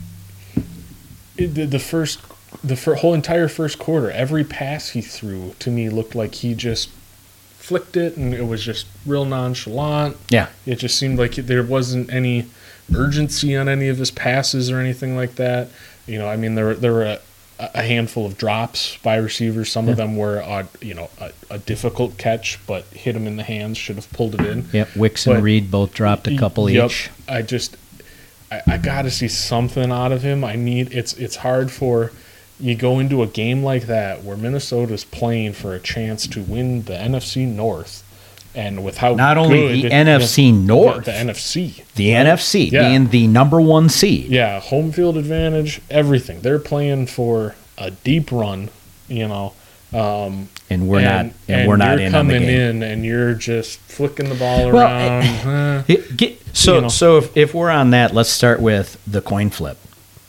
Speaker 5: the, the first, the fir- whole entire first quarter, every pass he threw to me looked like he just flicked it, and it was just real nonchalant.
Speaker 4: Yeah.
Speaker 5: It just seemed like there wasn't any urgency on any of his passes or anything like that. You know, I mean, there were, there were a, a handful of drops by receivers. Some of them were, uh, you know, a, a difficult catch, but hit him in the hands, should have pulled it in.
Speaker 4: Yep. Wicks and
Speaker 5: But-
Speaker 4: Reed both dropped a couple
Speaker 5: Yep.
Speaker 4: each.
Speaker 5: I just, I, I got to see something out of him. I need, it's, it's hard for, you go into a game like that where Minnesota's playing for a chance to win the N F C North. And with how
Speaker 4: Not only
Speaker 5: good
Speaker 4: the N F C North.
Speaker 5: the N F C,
Speaker 4: The N F C
Speaker 5: Yeah.
Speaker 4: being the number one seed.
Speaker 5: yeah, home field advantage, everything. They're playing for a deep run, you know. Um,
Speaker 4: And we're not and, we're not
Speaker 5: you're
Speaker 4: in on the
Speaker 5: coming
Speaker 4: game.
Speaker 5: in, and you're just flicking the ball
Speaker 4: Well,
Speaker 5: around. huh.
Speaker 4: It- get- so
Speaker 5: You know.
Speaker 4: so if, if we're on that, let's start with the coin flip.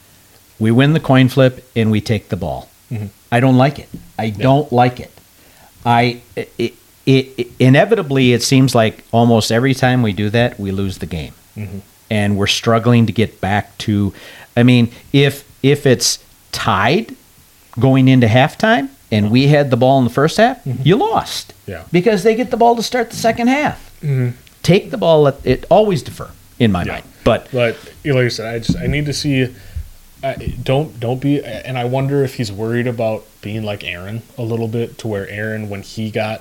Speaker 4: We win the coin flip and we take the ball.
Speaker 5: Mhm.
Speaker 4: I don't like it. I don't like it. I it, it, it inevitably it seems like almost every time we do that we lose the game,
Speaker 5: Mhm.
Speaker 4: and we're struggling to get back to. I mean, if if it's tied going into halftime and we had the ball in the first half, you lost.
Speaker 5: Yeah.
Speaker 4: Because they get the ball to start the second half.
Speaker 5: Mhm.
Speaker 4: Take the ball. At, it always defer in my
Speaker 5: Yeah.
Speaker 4: mind. But
Speaker 5: But you know, like I said, I just I need to see. Uh, don't don't be. And I wonder if he's worried about being like Aaron a little bit, to where Aaron, when he got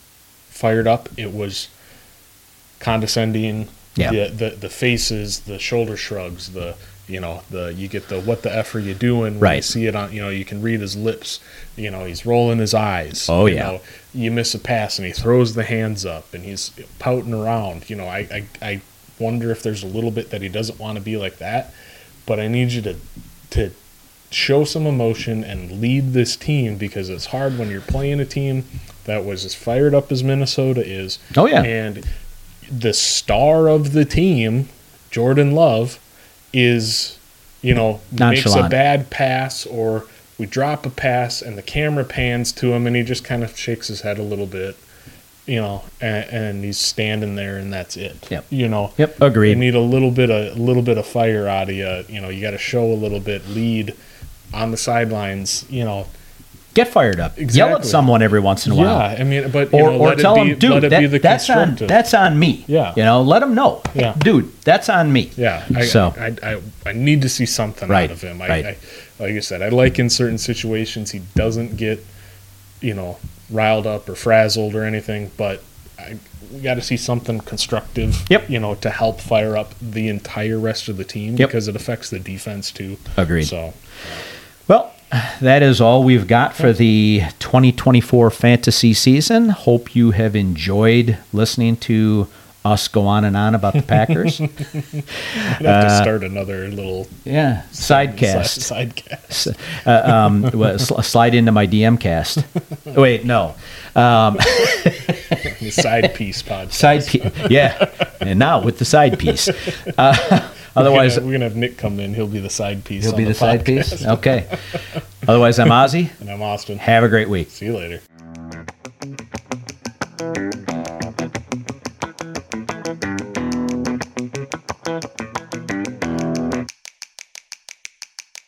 Speaker 5: fired up, it was condescending.
Speaker 4: Yeah.
Speaker 5: The the, the faces, the shoulder shrugs, the you know the you get the what the f are you doing when you
Speaker 4: Right.
Speaker 5: see it on, you know, you can read his lips. You know, he's rolling his eyes.
Speaker 4: Oh,
Speaker 5: you
Speaker 4: yeah.
Speaker 5: know, you miss a pass and he throws the hands up and he's pouting around. You know, I I, I wonder if there's a little bit that he doesn't want to be like that. But I need you to to show some emotion and lead this team, because it's hard when you're playing a team that was as fired up as Minnesota is.
Speaker 4: Oh, yeah.
Speaker 5: And the star of the team, Jordan Love, is, you know, makes a
Speaker 4: Nonchalant.
Speaker 5: bad pass, or we drop a pass and the camera pans to him and he just kind of shakes his head a little bit, you know, and, and he's standing there and that's it.
Speaker 4: Yep.
Speaker 5: You know.
Speaker 4: Yep,
Speaker 5: You
Speaker 4: agreed.
Speaker 5: need a little bit of a little bit of fire out of you. You know, you got to show a little bit, lead on the sidelines. You know,
Speaker 4: Get fired up. Yell at
Speaker 5: Exactly.
Speaker 4: someone every once in a
Speaker 5: yeah.
Speaker 4: while.
Speaker 5: I mean, but you
Speaker 4: Or,
Speaker 5: know,
Speaker 4: or
Speaker 5: let
Speaker 4: tell
Speaker 5: it be,
Speaker 4: them, dude,
Speaker 5: let it be the
Speaker 4: that, that's on
Speaker 5: constructive.
Speaker 4: that's on me.
Speaker 5: Yeah.
Speaker 4: You know, let them know.
Speaker 5: Yeah.
Speaker 4: Dude, that's on me.
Speaker 5: Yeah, I,
Speaker 4: So-
Speaker 5: I, I, I need to see something
Speaker 4: Right,
Speaker 5: out of him. I,
Speaker 4: right.
Speaker 5: I, like I said, I like in certain situations he doesn't get, you know, riled up or frazzled or anything, but I, we got to see something constructive,
Speaker 4: Yep.
Speaker 5: you know, to help fire up the entire rest of the team,
Speaker 4: Yep.
Speaker 5: because it affects the defense too.
Speaker 4: Agreed.
Speaker 5: So,
Speaker 4: Well, that is all we've got for the twenty twenty-four fantasy season. Hope you have enjoyed listening to us go on and on about the Packers.
Speaker 5: I'd have to start another little
Speaker 4: Yeah, sidecast.
Speaker 5: Side, sidecast.
Speaker 4: Uh, um, what, sl- slide into my D M cast. Wait, no. Um,
Speaker 5: The side piece podcast.
Speaker 4: side piece. Yeah, and now with the side piece. Uh, otherwise,
Speaker 5: we're gonna, we're gonna have Nick come in. He'll be the side piece.
Speaker 4: he'll
Speaker 5: on
Speaker 4: be the, side
Speaker 5: podcast.
Speaker 4: piece. Okay. Otherwise, I'm Ozzy.
Speaker 5: And I'm Austin.
Speaker 4: Have a great week.
Speaker 5: See you later.